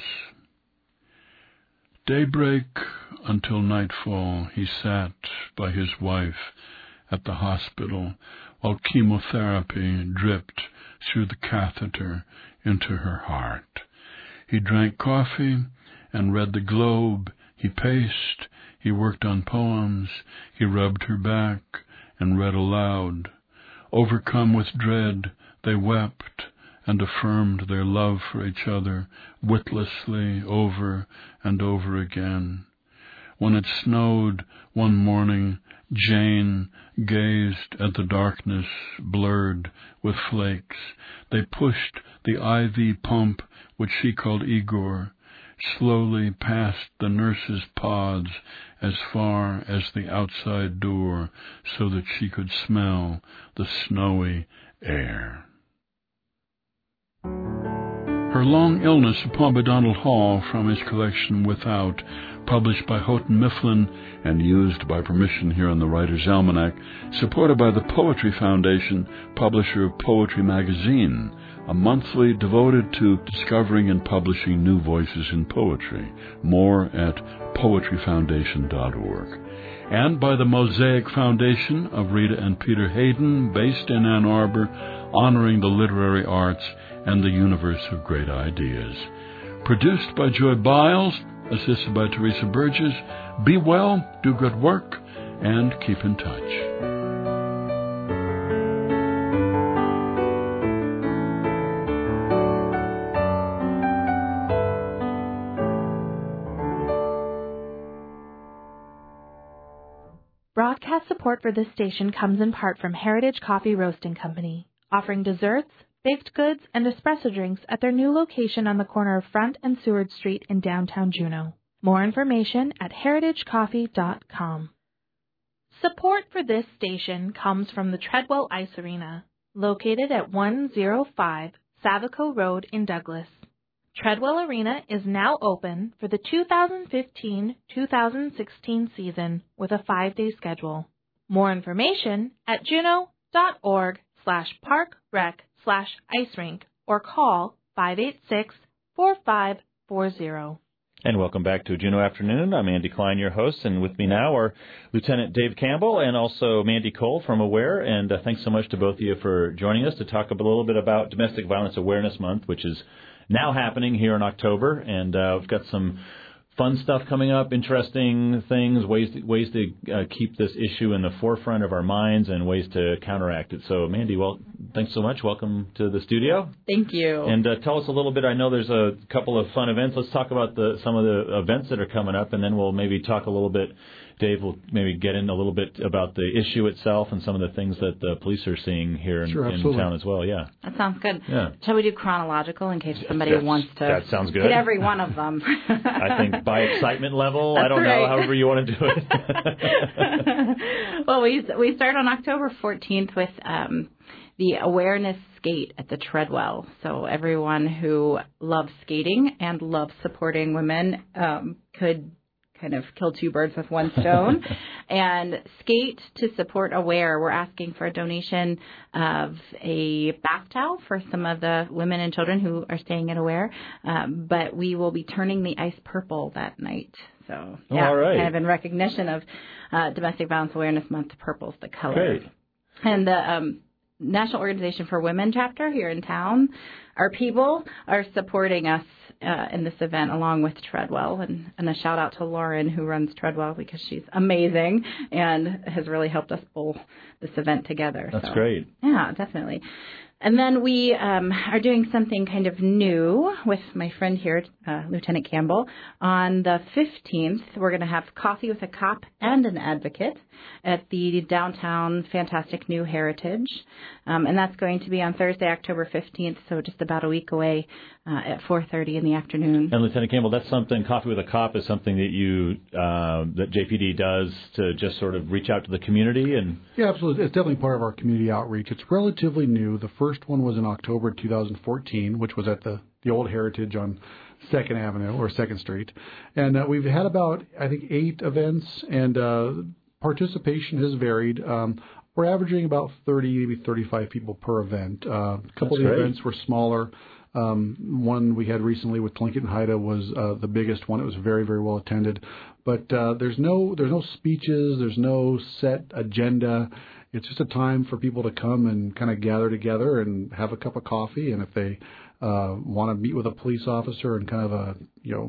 Daybreak until nightfall he sat by his wife at the hospital while chemotherapy dripped through the catheter into her heart. He drank coffee and read the Globe. He paced, he worked on poems, he rubbed her back and read aloud. Overcome with dread, they wept and affirmed their love for each other witlessly over and over again. When it snowed one morning, Jane gazed at the darkness blurred with flakes. They pushed the I V pump, which she called Igor, slowly past the nurse's pods as far as the outside door so that she could smell the snowy air. Her Long Illness of Paul Donald Hall from his collection Without, published by Houghton Mifflin and used by permission here on the Writer's Almanac, supported by the Poetry Foundation, publisher of Poetry Magazine, a monthly devoted to discovering and publishing new voices in poetry. More at poetry foundation dot org. And by the Mosaic Foundation of Rita and Peter Hayden, based in Ann Arbor, honoring the literary arts and the universe of great ideas. Produced by Joy Biles, assisted by Teresa Burgess. Be well, do good work, and keep in touch. Broadcast support for this station comes in part from Heritage Coffee Roasting Company, offering desserts, baked goods, and espresso drinks at their new location on the corner of Front and Seward Street in downtown Juneau. More information at heritage coffee dot com. Support for this station comes from the Treadwell Ice Arena, located at one oh five Savico Road in Douglas. Treadwell Arena is now open for the two thousand fifteen two thousand sixteen season with a five-day schedule. More information at juneau.org slash parkrec slash ice rink or call five eight six, four five four zero. And welcome back to Juneau Afternoon. I'm Andy Klein, your host, and with me now are Lieutenant Dave Campbell and also Mandy Cole from AWARE. And uh, thanks so much to both of you for joining us to talk a little bit about Domestic Violence Awareness Month, which is now happening here in October. And uh, we've got some fun stuff coming up, interesting things, ways to, ways to uh, keep this issue in the forefront of our minds and ways to counteract it. So, Mandy, well, thanks so much. Welcome to the studio. Thank you. And uh, tell us a little bit. I know there's a couple of fun events. Let's talk about the some of the events that are coming up, and then we'll maybe talk a little bit. Dave will maybe get in a little bit about the issue itself and some of the things that the police are seeing here in, Sure, in town as well. Yeah. That sounds good. Yeah. Shall we do chronological in case somebody That's, wants to that sounds good. hit every one of them? I think by excitement level, That's I don't right. know, however you want to do it. Well, we we start on October fourteenth with um, the awareness skate at the Treadwell. So everyone who loves skating and loves supporting women um, could kind of kill two birds with one stone and skate to support AWARE. We're asking for a donation of a bath towel for some of the women and children who are staying at AWARE, um, but we will be turning the ice purple that night. So, yeah, all right. kind of in recognition of uh, Domestic Violence Awareness Month, purple's the color. Great. And the um, National Organization for Women chapter here in town, our people are supporting us uh, in this event along with Treadwell. And, and a shout out to Lauren who runs Treadwell because she's amazing and has really helped us pull this event together. That's so, great. Yeah, definitely. And then we um, are doing something kind of new with my friend here, uh, Lieutenant Campbell. On the fifteenth, we're going to have coffee with a cop and an advocate at the downtown fantastic New Heritage. Um, and that's going to be on Thursday, October fifteenth, so just about a week away uh, at four thirty in the afternoon. And Lieutenant Campbell, that's something, Coffee with a Cop is something that you, uh, that J P D does to just sort of reach out to the community and... Yeah, absolutely. It's definitely part of our community outreach. It's relatively new. The first one was in October two thousand fourteen, which was at the, the old Heritage on second Avenue or second Street. And uh, we've had about, I think, eight events, and uh, participation has varied. Um, we're averaging about thirty, maybe thirty-five people per event. Uh, a couple That's of the great. events were smaller. Um, one we had recently with Tlingit and Haida was uh, the biggest one. It was very, very well attended. But uh, there's no there's no speeches. There's no set agenda. It's just a time for people to come and kind of gather together and have a cup of coffee. And if they uh, want to meet with a police officer and kind of a, you know,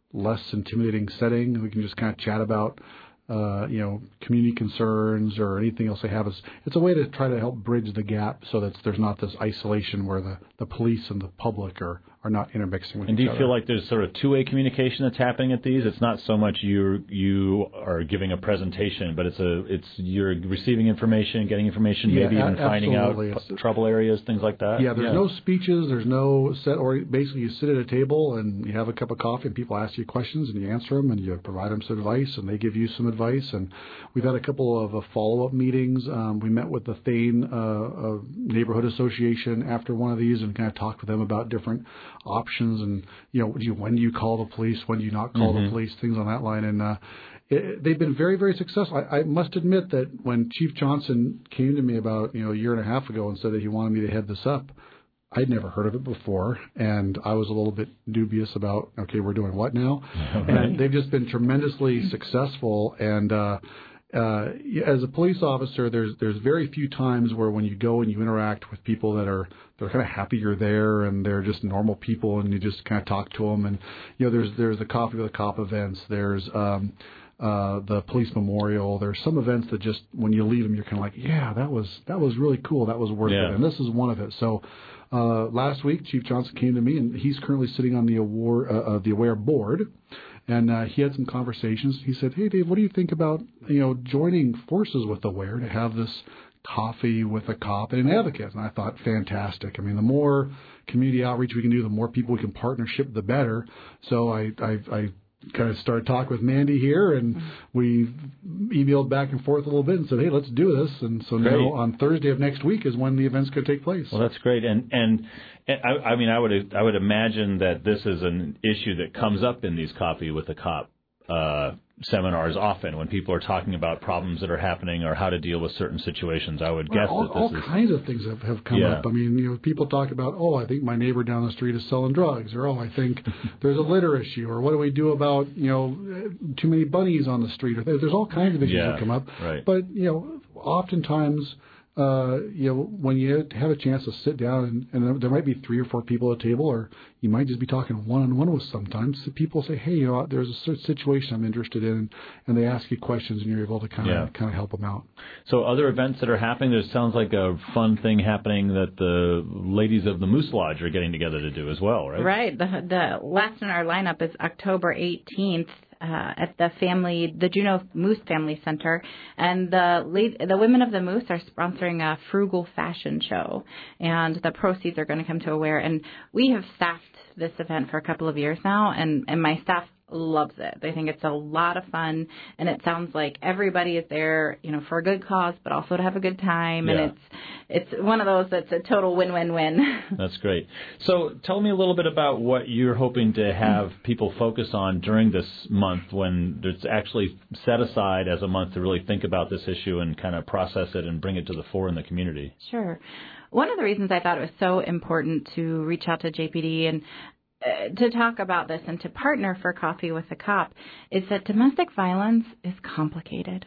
less intimidating setting. We can just kind of chat about Uh, you know, community concerns or anything else they have. Is it's a way to try to help bridge the gap so that there's not this isolation where the, the police and the public are, are not intermixing with and each other. And do you other. feel like there's sort of two-way communication that's happening at these? It's not so much you you are giving a presentation, but it's a it's you're receiving information, getting information, yeah, maybe even a- finding out it's, p- trouble areas, things like that. Yeah, there's yeah. no speeches, there's no set, or basically you sit at a table and you have a cup of coffee and people ask you questions and you answer them and you provide them some advice and they give you some advice. And we've had a couple of uh, follow-up meetings. Um, we met with the Thane uh, uh, Neighborhood Association after one of these and kind of talked with them about different options and, you know, do you, when do you call the police, when do you not call mm-hmm. the police, things on that line. And uh, it, they've been very, very successful. I, I must admit that when Chief Johnson came to me about, you know, a year and a half ago and said that he wanted me to head this up, I'd never heard of it before, and I was a little bit dubious about, okay, we're doing what now? Right. And they've just been tremendously successful. And uh, uh, as a police officer, there's there's very few times where when you go and you interact with people that are they're kind of happy you're there and they're just normal people and you just kind of talk to them. And you know, there's there's the Coffee with a Cop events. There's um, Uh, the police memorial. There's some events that just when you leave them, you're kind of like, yeah, that was that was really cool. That was worth yeah. it. And this is one of it. So uh, last week, Chief Johnson came to me, and he's currently sitting on the award uh, uh, the AWARE board, and uh, he had some conversations. He said, "Hey, Dave, what do you think about you know joining forces with AWARE to have this coffee with a cop and an advocate?" And I thought, fantastic. I mean, the more community outreach we can do, the more people we can partnership, the better. So I I. I kind of started talking with Mandy here, and we emailed back and forth a little bit and said, hey, let's do this. And so great. Now on Thursday of next week is when the event's going to take place. Well, that's great. And and, and I, I mean, I would I would imagine that this is an issue that comes up in these Coffee with a Cop uh, seminars often when people are talking about problems that are happening or how to deal with certain situations. I would well, guess all, that this all is... kinds of things have, have come yeah. up. I mean, you know, people talk about, oh, I think my neighbor down the street is selling drugs, or oh, I think there's a litter issue, or what do we do about, you know, too many bunnies on the street? Or there's all kinds of issues yeah, that come up. Right. But, you know, oftentimes... Uh, you know, when you have a chance to sit down and, and there might be three or four people at a table, or you might just be talking one-on-one with sometimes. People say, hey, you know, there's a certain situation I'm interested in, and they ask you questions, and you're able to kind of yeah. kind of help them out. So other events that are happening, there sounds like a fun thing happening that the ladies of the Moose Lodge are getting together to do as well, right? Right. The, the last in our lineup is October eighteenth. Uh, at the family, the Juneau Moose Family Center, and the the women of the Moose are sponsoring a frugal fashion show, and the proceeds are going to come to AWARE. And we have staffed this event for a couple of years now, and, and my staff loves it. They think it's a lot of fun, and it sounds like everybody is there, you know, for a good cause, but also to have a good time. Yeah. And it's it's one of those that's a total win-win-win. That's great. So tell me a little bit about what you're hoping to have people focus on during this month when it's actually set aside as a month to really think about this issue and kind of process it and bring it to the fore in the community. Sure. One of the reasons I thought it was so important to reach out to J P D and Uh, to talk about this and to partner for Coffee with a Cop is that domestic violence is complicated.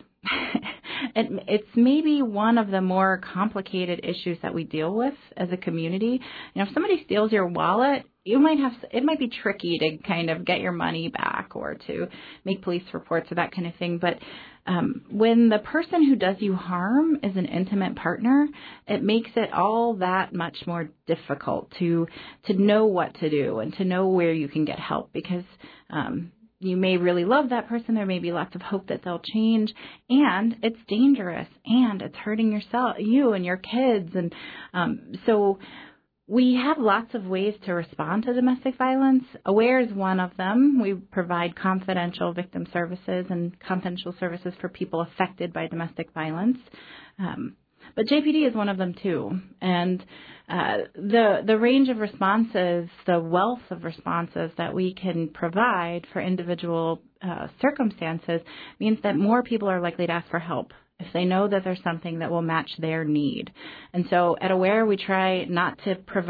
it, it's maybe one of the more complicated issues that we deal with as a community. You know, if somebody steals your wallet, you might have it might be tricky to kind of get your money back or to make police reports or that kind of thing. But um, when the person who does you harm is an intimate partner, it makes it all that much more difficult to to know what to do and to know where you can get help because um, you may really love that person. There may be lots of hope that they'll change, and it's dangerous and it's hurting yourself, you and your kids, and um, so. We have lots of ways to respond to domestic violence. AWARE is one of them. We provide confidential victim services and confidential services for people affected by domestic violence. Um, but J P D is one of them too. And uh, the the range of responses, the wealth of responses that we can provide for individual uh, circumstances means that more people are likely to ask for help if they know that there's something that will match their need. And so at AWARE, we try not to provide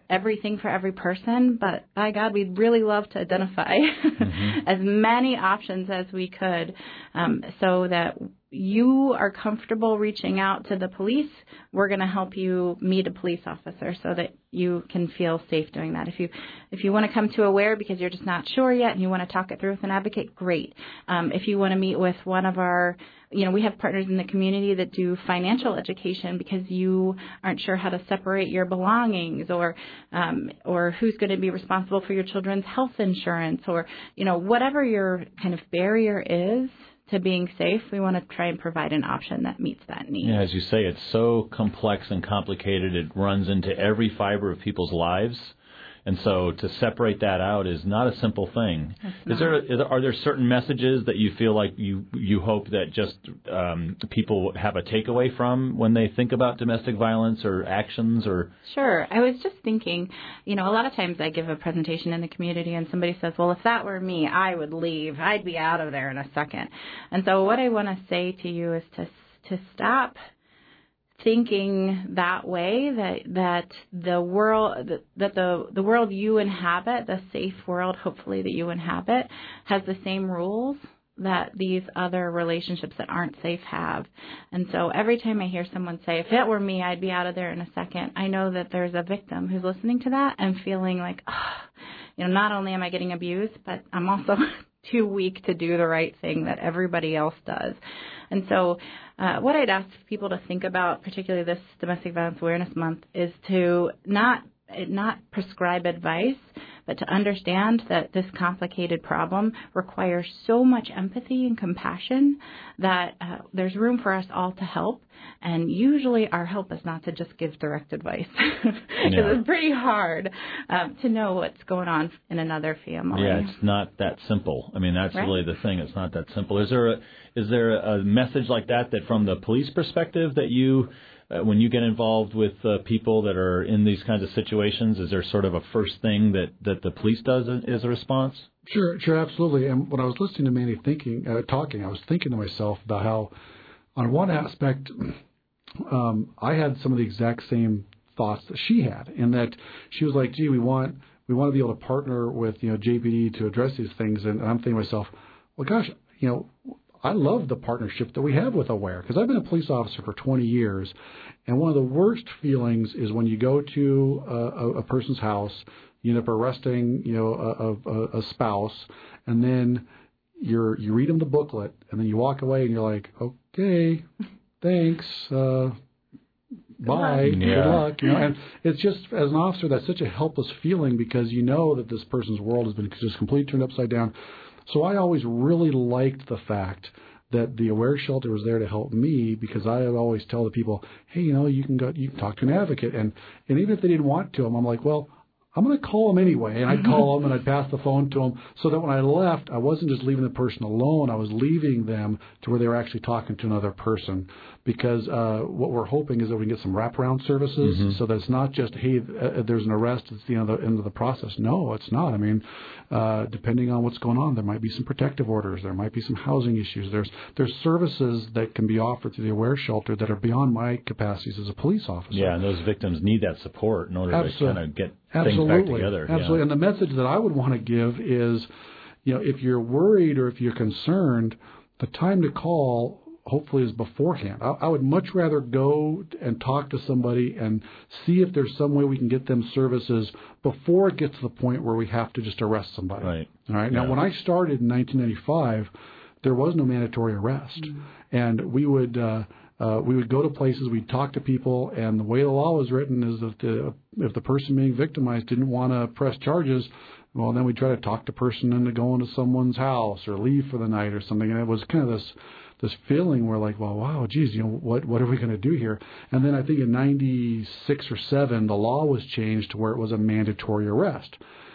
everything for every person, but by God, we'd really love to identify mm-hmm. as many options as we could um, so that you are comfortable reaching out to the police. We're going to help you meet a police officer so that you can feel safe doing that. If you if you want to come to Aware because you're just not sure yet and you want to talk it through with an advocate, great. Um, if you want to meet with one of our, you know, we have partners in the community that do financial education because you aren't sure how to separate your belongings or um, or who's going to be responsible for your children's health insurance or, you know, whatever your kind of barrier is to being safe, we want to try and provide an option that meets that need. Yeah, as you say, it's so complex and complicated. It runs into every fiber of people's lives. And so to separate that out is not a simple thing. Is there, are there certain messages that you feel like you, you hope that just um, people have a takeaway from when they think about domestic violence or actions? Or Sure. I was just thinking, you know, a lot of times I give a presentation in the community and somebody says, well, if that were me, I would leave. I'd be out of there in a second. And so what I want to say to you is to to stop thinking that way, that that the world that the the world you inhabit, the safe world hopefully that you inhabit, has the same rules that these other relationships that aren't safe have. And so every time I hear someone say, if it were me, I'd be out of there in a second, I know that there's a victim who's listening to that and feeling like, oh, you know, not only am I getting abused, but I'm also too weak to do the right thing that everybody else does. And so uh, what I'd ask people to think about, particularly this Domestic Violence Awareness Month, is to not not prescribe advice, but to understand that this complicated problem requires so much empathy and compassion that uh, there's room for us all to help. And usually our help is not to just give direct advice, because yeah. it's pretty hard um, to know what's going on in another family. Yeah, it's not that simple. I mean, that's right? really the thing. It's not that simple. Is there a, is there a message like that that from the police perspective that you Uh, when you get involved with uh, people that are in these kinds of situations, is there sort of a first thing that, that the police does as a response? Sure, sure, absolutely. And when I was listening to Mandy thinking, uh, talking, I was thinking to myself about how, on one aspect, um, I had some of the exact same thoughts that she had, in that she was like, "Gee, we want we want to be able to partner with you know J P D to address these things," and I'm thinking to myself, "Well, gosh, you know." I love the partnership that we have with Aware, because I've been a police officer for twenty years, and one of the worst feelings is when you go to a, a person's house, you end up arresting, you know, a, a, a spouse, and then you're you read them the booklet, and then you walk away, and you're like, okay, thanks, uh, bye, yeah. good luck, you know. And it's just, as an officer, that's such a helpless feeling, because you know that this person's world has been just completely turned upside down. So I always really liked the fact that the Aware Shelter was there to help me, because I would always tell the people, hey, you know, you can go, you can talk to an advocate, and and even if they didn't want to, I'm like, well, I'm going to call them anyway, and I'd call them and I'd pass the phone to them, so that when I left, I wasn't just leaving the person alone, I was leaving them to where they were actually talking to another person, because uh, what we're hoping is that we can get some wraparound services, mm-hmm. so that it's not just, hey, uh, there's an arrest, it's the end of the, end of the process. No, it's not. I mean, uh, depending on what's going on, there might be some protective orders, there might be some housing issues, there's there's services that can be offered through the Aware Shelter that are beyond my capacities as a police officer. Yeah, and those victims need that support in order Absolutely. to kind of get Absolutely. things back together. Absolutely. Yeah. And the message that I would want to give is, you know, if you're worried or if you're concerned, the time to call hopefully is beforehand. I, I would much rather go and talk to somebody and see if there's some way we can get them services before it gets to the point where we have to just arrest somebody. Right. All right. Yeah. Now, when I started in nineteen ninety-five, there was no mandatory arrest, mm-hmm. and we would. Uh, Uh, we would go to places, we'd talk to people, and the way the law was written is that the, if the person being victimized didn't want to press charges, well, then we'd try to talk the person into going to someone's house or leave for the night or something. And it was kind of this this feeling where, like, well, wow, geez, you know, what what are we going to do here? And then I think in ninety-six or seven, the law was changed to where it was a mandatory arrest.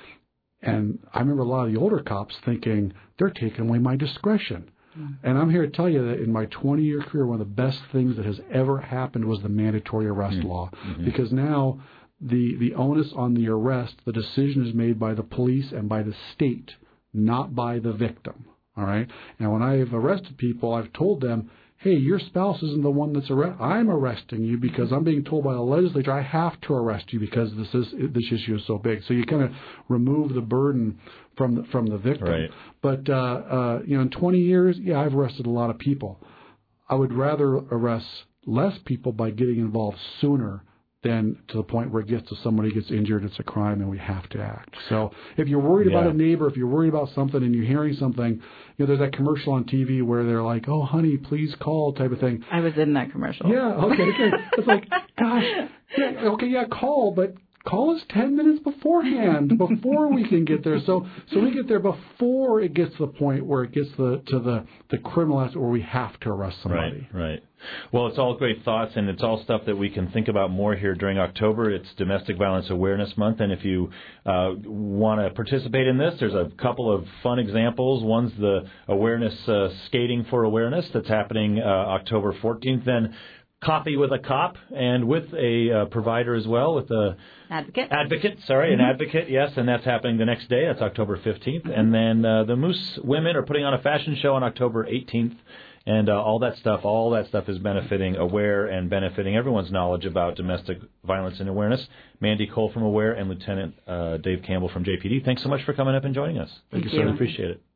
And I remember a lot of the older cops thinking, they're taking away my discretion. And I'm here to tell you that in my twenty-year career, one of the best things that has ever happened was the mandatory arrest mm-hmm. law. Mm-hmm. Because now the, the onus on the arrest, the decision is made by the police and by the state, not by the victim. All right? Now, when I've arrested people, I've told them, hey, your spouse isn't the one that's arrested. I'm arresting you because I'm being told by the legislature I have to arrest you because this is this issue is so big. So you kind of remove the burden from the, from the victim. Right. But uh, uh, you know, in twenty years, yeah, I've arrested a lot of people. I would rather arrest less people by getting involved sooner than to the point where it gets to somebody gets injured, it's a crime, and we have to act. So if you're worried yeah. about a neighbor, if you're worried about something and you're hearing something, you know, there's that commercial on T V where they're like, oh, honey, please call type of thing. I was in that commercial. Yeah, okay, okay. It's like, gosh, yeah, okay, yeah, call, but call us ten minutes beforehand, before we can get there. So so we get there before it gets to the point where it gets the, to the, the criminal aspect where we have to arrest somebody. Right, right. Well, it's all great thoughts, and it's all stuff that we can think about more here during October. It's Domestic Violence Awareness Month, and if you uh, want to participate in this, there's a couple of fun examples. One's the awareness uh, skating for awareness that's happening uh, October fourteenth. Then Coffee with a Cop, and with a uh, provider as well, with a advocate. Advocate, sorry, mm-hmm. an advocate, yes, and that's happening the next day. That's October fifteenth. Mm-hmm. And then uh, the Moose Women are putting on a fashion show on October eighteenth. And uh, all that stuff, all that stuff is benefiting AWARE and benefiting everyone's knowledge about domestic violence and awareness. Mandy Cole from AWARE and Lieutenant uh, Dave Campbell from J P D. Thanks so much for coming up and joining us. Thank, Thank you, you, sir. Appreciate it.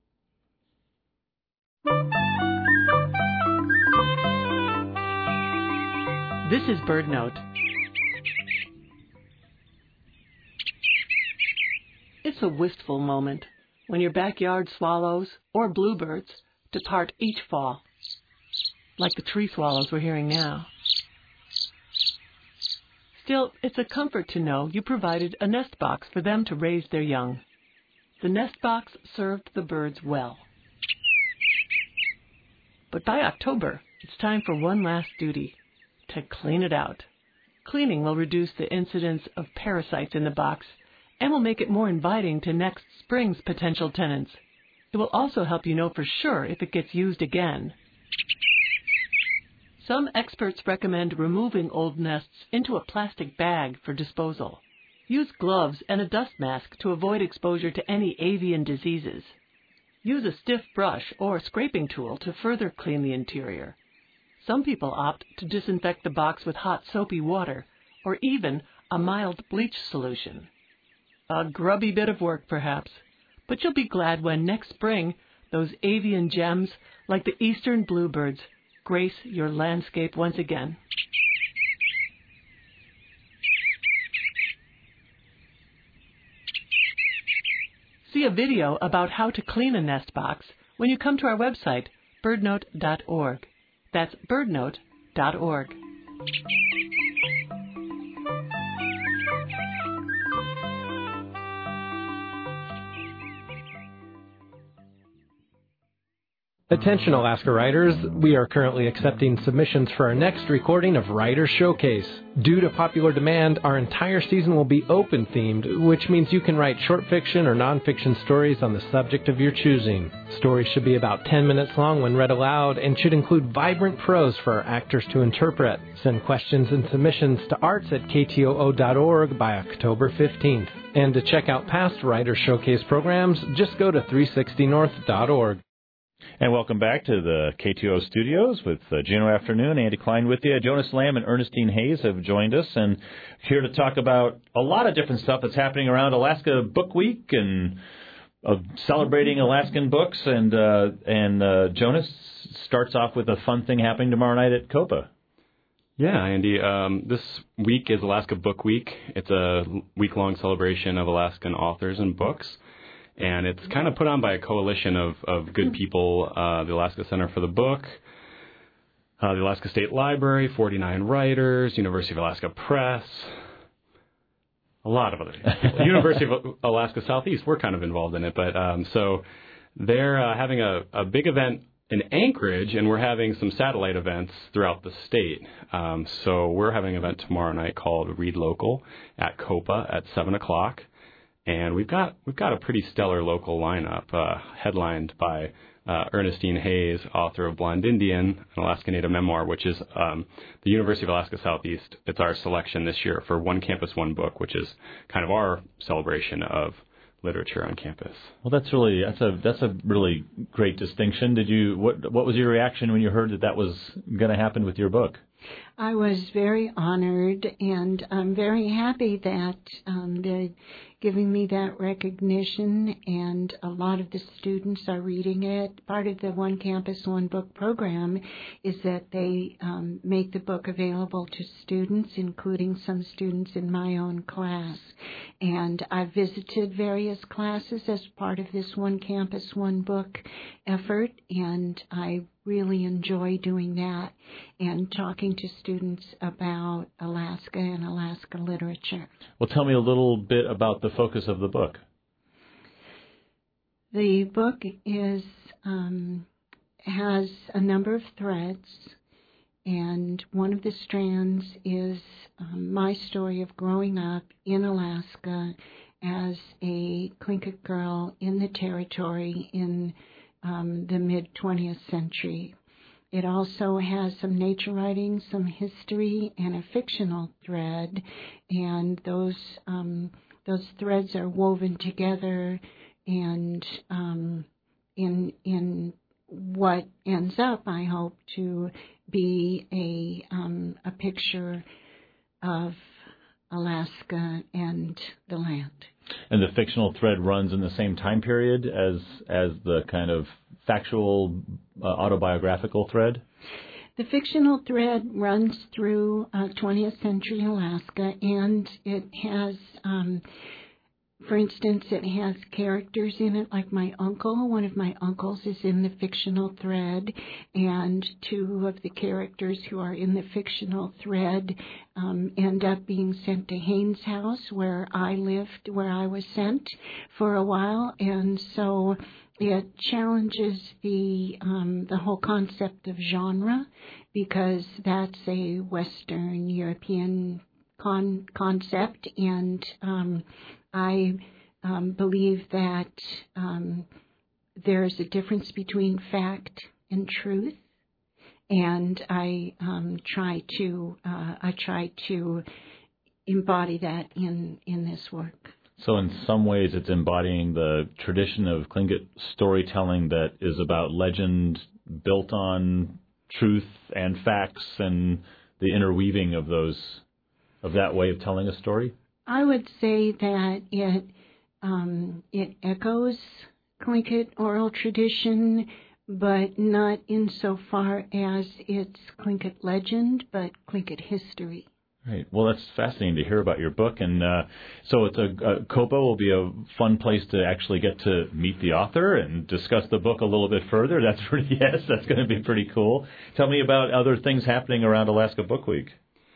This is Bird Note. It's a wistful moment when your backyard swallows or bluebirds depart each fall, like the tree swallows we're hearing now. Still, it's a comfort to know you provided a nest box for them to raise their young. The nest box served the birds well. But by October, it's time for one last duty, to clean it out. Cleaning will reduce the incidence of parasites in the box and will make it more inviting to next spring's potential tenants. It will also help you know for sure if it gets used again. Some experts recommend removing old nests into a plastic bag for disposal. Use gloves and a dust mask to avoid exposure to any avian diseases. Use a stiff brush or scraping tool to further clean the interior. Some people opt to disinfect the box with hot soapy water or even a mild bleach solution. A grubby bit of work, perhaps, but you'll be glad when next spring those avian gems, like the eastern bluebirds, grace your landscape once again. See a video about how to clean a nest box when you come to our website, bird note dot org. That's bird note dot org. Attention Alaska writers, we are currently accepting submissions for our next recording of Writer Showcase. Due to popular demand, our entire season will be open-themed, which means you can write short fiction or nonfiction stories on the subject of your choosing. Stories should be about ten minutes long when read aloud and should include vibrant prose for our actors to interpret. Send questions and submissions to arts at k t o o dot org by October fifteenth. And to check out past Writer Showcase programs, just go to three sixty north dot org. And welcome back to the K T O studios with uh, Juneau Afternoon. Andy Klein with you. Jonas Lamb and Ernestine Hayes have joined us and here to talk about a lot of different stuff that's happening around Alaska Book Week and uh, celebrating Alaskan books. And uh, and uh, Jonas starts off with a fun thing happening tomorrow night at COPA. Yeah, Andy. Um, this week is Alaska Book Week. It's a week-long celebration of Alaskan authors and books. And it's kind of put on by a coalition of, of good people, uh, the Alaska Center for the Book, uh, the Alaska State Library, forty-nine Writers, University of Alaska Press, a lot of other people. University of Alaska Southeast, we're kind of involved in it. But um, so they're uh, having a, a big event in Anchorage, and we're having some satellite events throughout the state. Um, so we're having an event tomorrow night called Read Local at COPA at seven o'clock. And we've got we've got a pretty stellar local lineup, uh, headlined by uh, Ernestine Hayes, author of Blonde Indian, an Alaska Native memoir, which is um, the University of Alaska Southeast. It's our selection this year for One Campus, One Book, which is kind of our celebration of literature on campus. Well, that's really that's a that's a really great distinction. Did you what what was your reaction when you heard that that was going to happen with your book? I was very honored, and I'm very happy that um, they're giving me that recognition, and a lot of the students are reading it. Part of the One Campus, One Book program is that they um, make the book available to students, including some students in my own class. And I've visited various classes as part of this One Campus, One Book effort, and I really enjoy doing that and talking to students about Alaska and Alaska literature. Well, tell me a little bit about the focus of the book. The book is um, has a number of threads, and one of the strands is um, my story of growing up in Alaska as a Tlingit girl in the territory in Um, the mid-twentieth century. It also has some nature writing, some history, and a fictional thread, and those um, those threads are woven together, and um, in in what ends up, I hope, to be a um, a picture of Alaska and the land. And the fictional thread runs in the same time period as as the kind of factual uh, autobiographical thread? The fictional thread runs through uh, twentieth century Alaska, and it has, um, for instance, it has characters in it like my uncle. One of my uncles is in the fictional thread, and two of the characters who are in the fictional thread um, end up being sent to Haynes House, where I lived, where I was sent for a while, and so it challenges the um, the whole concept of genre, because that's a Western European con- concept, and um, I um, believe that um, there's a difference between fact and truth, and I um, try to uh, I try to embody that in in this work. So in some ways it's embodying the tradition of Tlingit storytelling that is about legend built on truth and facts and the interweaving of those of that way of telling a story? I would say that it um, it echoes Tlingit oral tradition, but not insofar as it's Tlingit legend, but Tlingit history. Right. Well, that's fascinating to hear about your book. And uh, so it's a, uh, COPA will be a fun place to actually get to meet the author and discuss the book a little bit further. That's pretty, yes, that's going to be pretty cool. Tell me about other things happening around Alaska Book Week.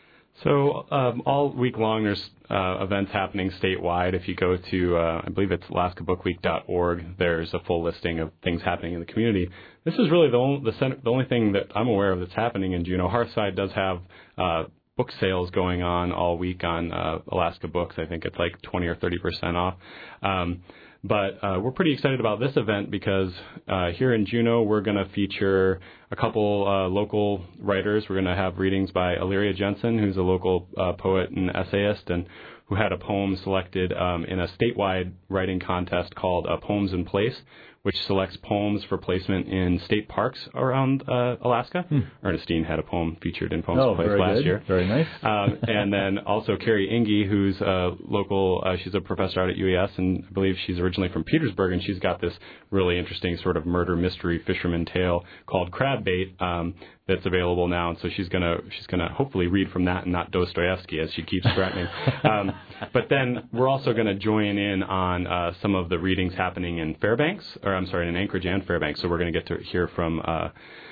So um, all week long, there's uh, events happening statewide. If you go to, uh, I believe it's alaska book week dot org, there's a full listing of things happening in the community. This is really the only, the, center, the only thing that I'm aware of that's happening in Juneau. Hearthside does have uh, book sales going on all week on uh, Alaska Books. I think it's like twenty or thirty percent off. Um, But uh, we're pretty excited about this event because uh, here in Juneau, we're going to feature a couple uh, local writers. We're going to have readings by Illyria Jensen, who's a local uh, poet and essayist, and who had a poem selected um, in a statewide writing contest called uh, Poems in Place, which selects poems for placement in state parks around uh, Alaska. Hmm. Ernestine had a poem featured in Poems oh, in Place very last good. year. Very nice. um, and then also Carrie Inge, who's a local, uh, she's a professor out at U E S, and I believe she's originally from Petersburg, and she's got this really interesting sort of murder mystery fisherman tale called Crab Bait um, that's available now. And so she's gonna she's gonna hopefully read from that and not Dostoevsky, as she keeps threatening. um, but then we're also going to join in on uh, some of the readings happening in Fairbanks, or I'm sorry, in Anchorage and Fairbanks. So we're going to get to hear from uh,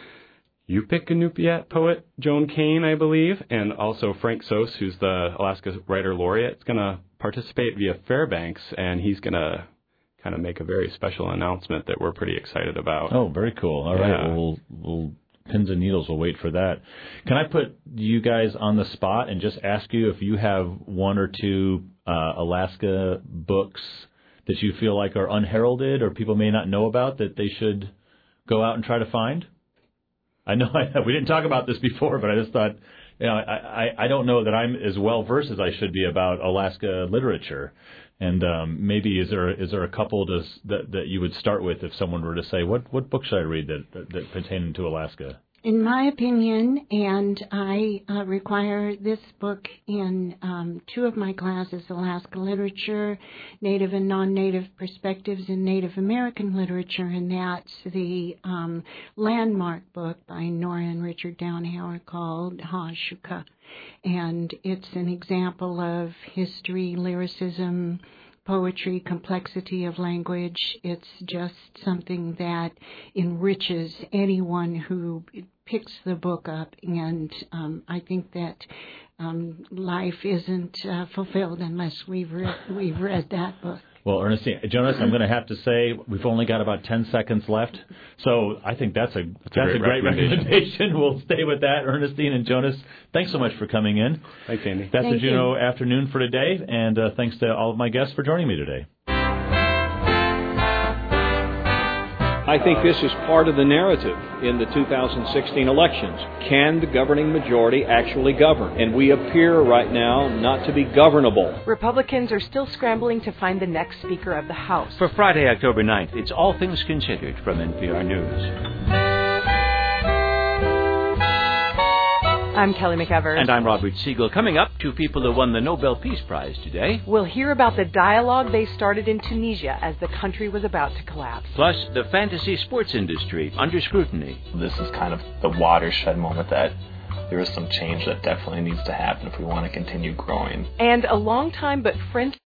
Yupik Inupiat poet Joan Kane, I believe, and also Frank Sos, who's the Alaska Writer Laureate, is going to participate via Fairbanks, and he's going to kind of make a very special announcement that we're pretty excited about. Oh, very cool. All yeah. right, we'll, we'll pins and needles will wait for that. Can I put you guys on the spot and just ask you if you have one or two uh, Alaska books that you feel like are unheralded or people may not know about that they should go out and try to find? I know I, we didn't talk about this before, but I just thought you know, I, I, I don't know that I'm as well versed as I should be about Alaska literature. And um, maybe is there is there a couple to, that that you would start with if someone were to say, what what book should I read that that, that pertain to Alaska? In my opinion, and I uh, require this book in um, two of my classes, Alaska Literature, Native and Non-Native Perspectives in Native American Literature, and that's the um, landmark book by Nora and Richard Downhauer called Ha-Shuka. And it's an example of history, lyricism, poetry, complexity of language. It's just something that enriches anyone who picks the book up, and um, I think that um, life isn't uh, fulfilled unless we've read, we've read that book. Well, Ernestine, Jonas, I'm going to have to say we've only got about ten seconds left, so I think that's a that's, that's a great, a great recommendation. recommendation. We'll stay with that. Ernestine and Jonas, thanks so much for coming in. Thanks, Andy. That's Thank the Juneau you. Afternoon for today, and uh, thanks to all of my guests for joining me today. I think this is part of the narrative in the two thousand sixteen elections. Can the governing majority actually govern? And we appear right now not to be governable. Republicans are still scrambling to find the next Speaker of the House. For Friday, October ninth, it's All Things Considered from N P R News. I'm Kelly McEvers. And I'm Robert Siegel. Coming up, two people who won the Nobel Peace Prize today. We'll hear about the dialogue they started in Tunisia as the country was about to collapse. Plus, the fantasy sports industry under scrutiny. This is kind of the watershed moment that there is some change that definitely needs to happen if we want to continue growing. And a long time but friendly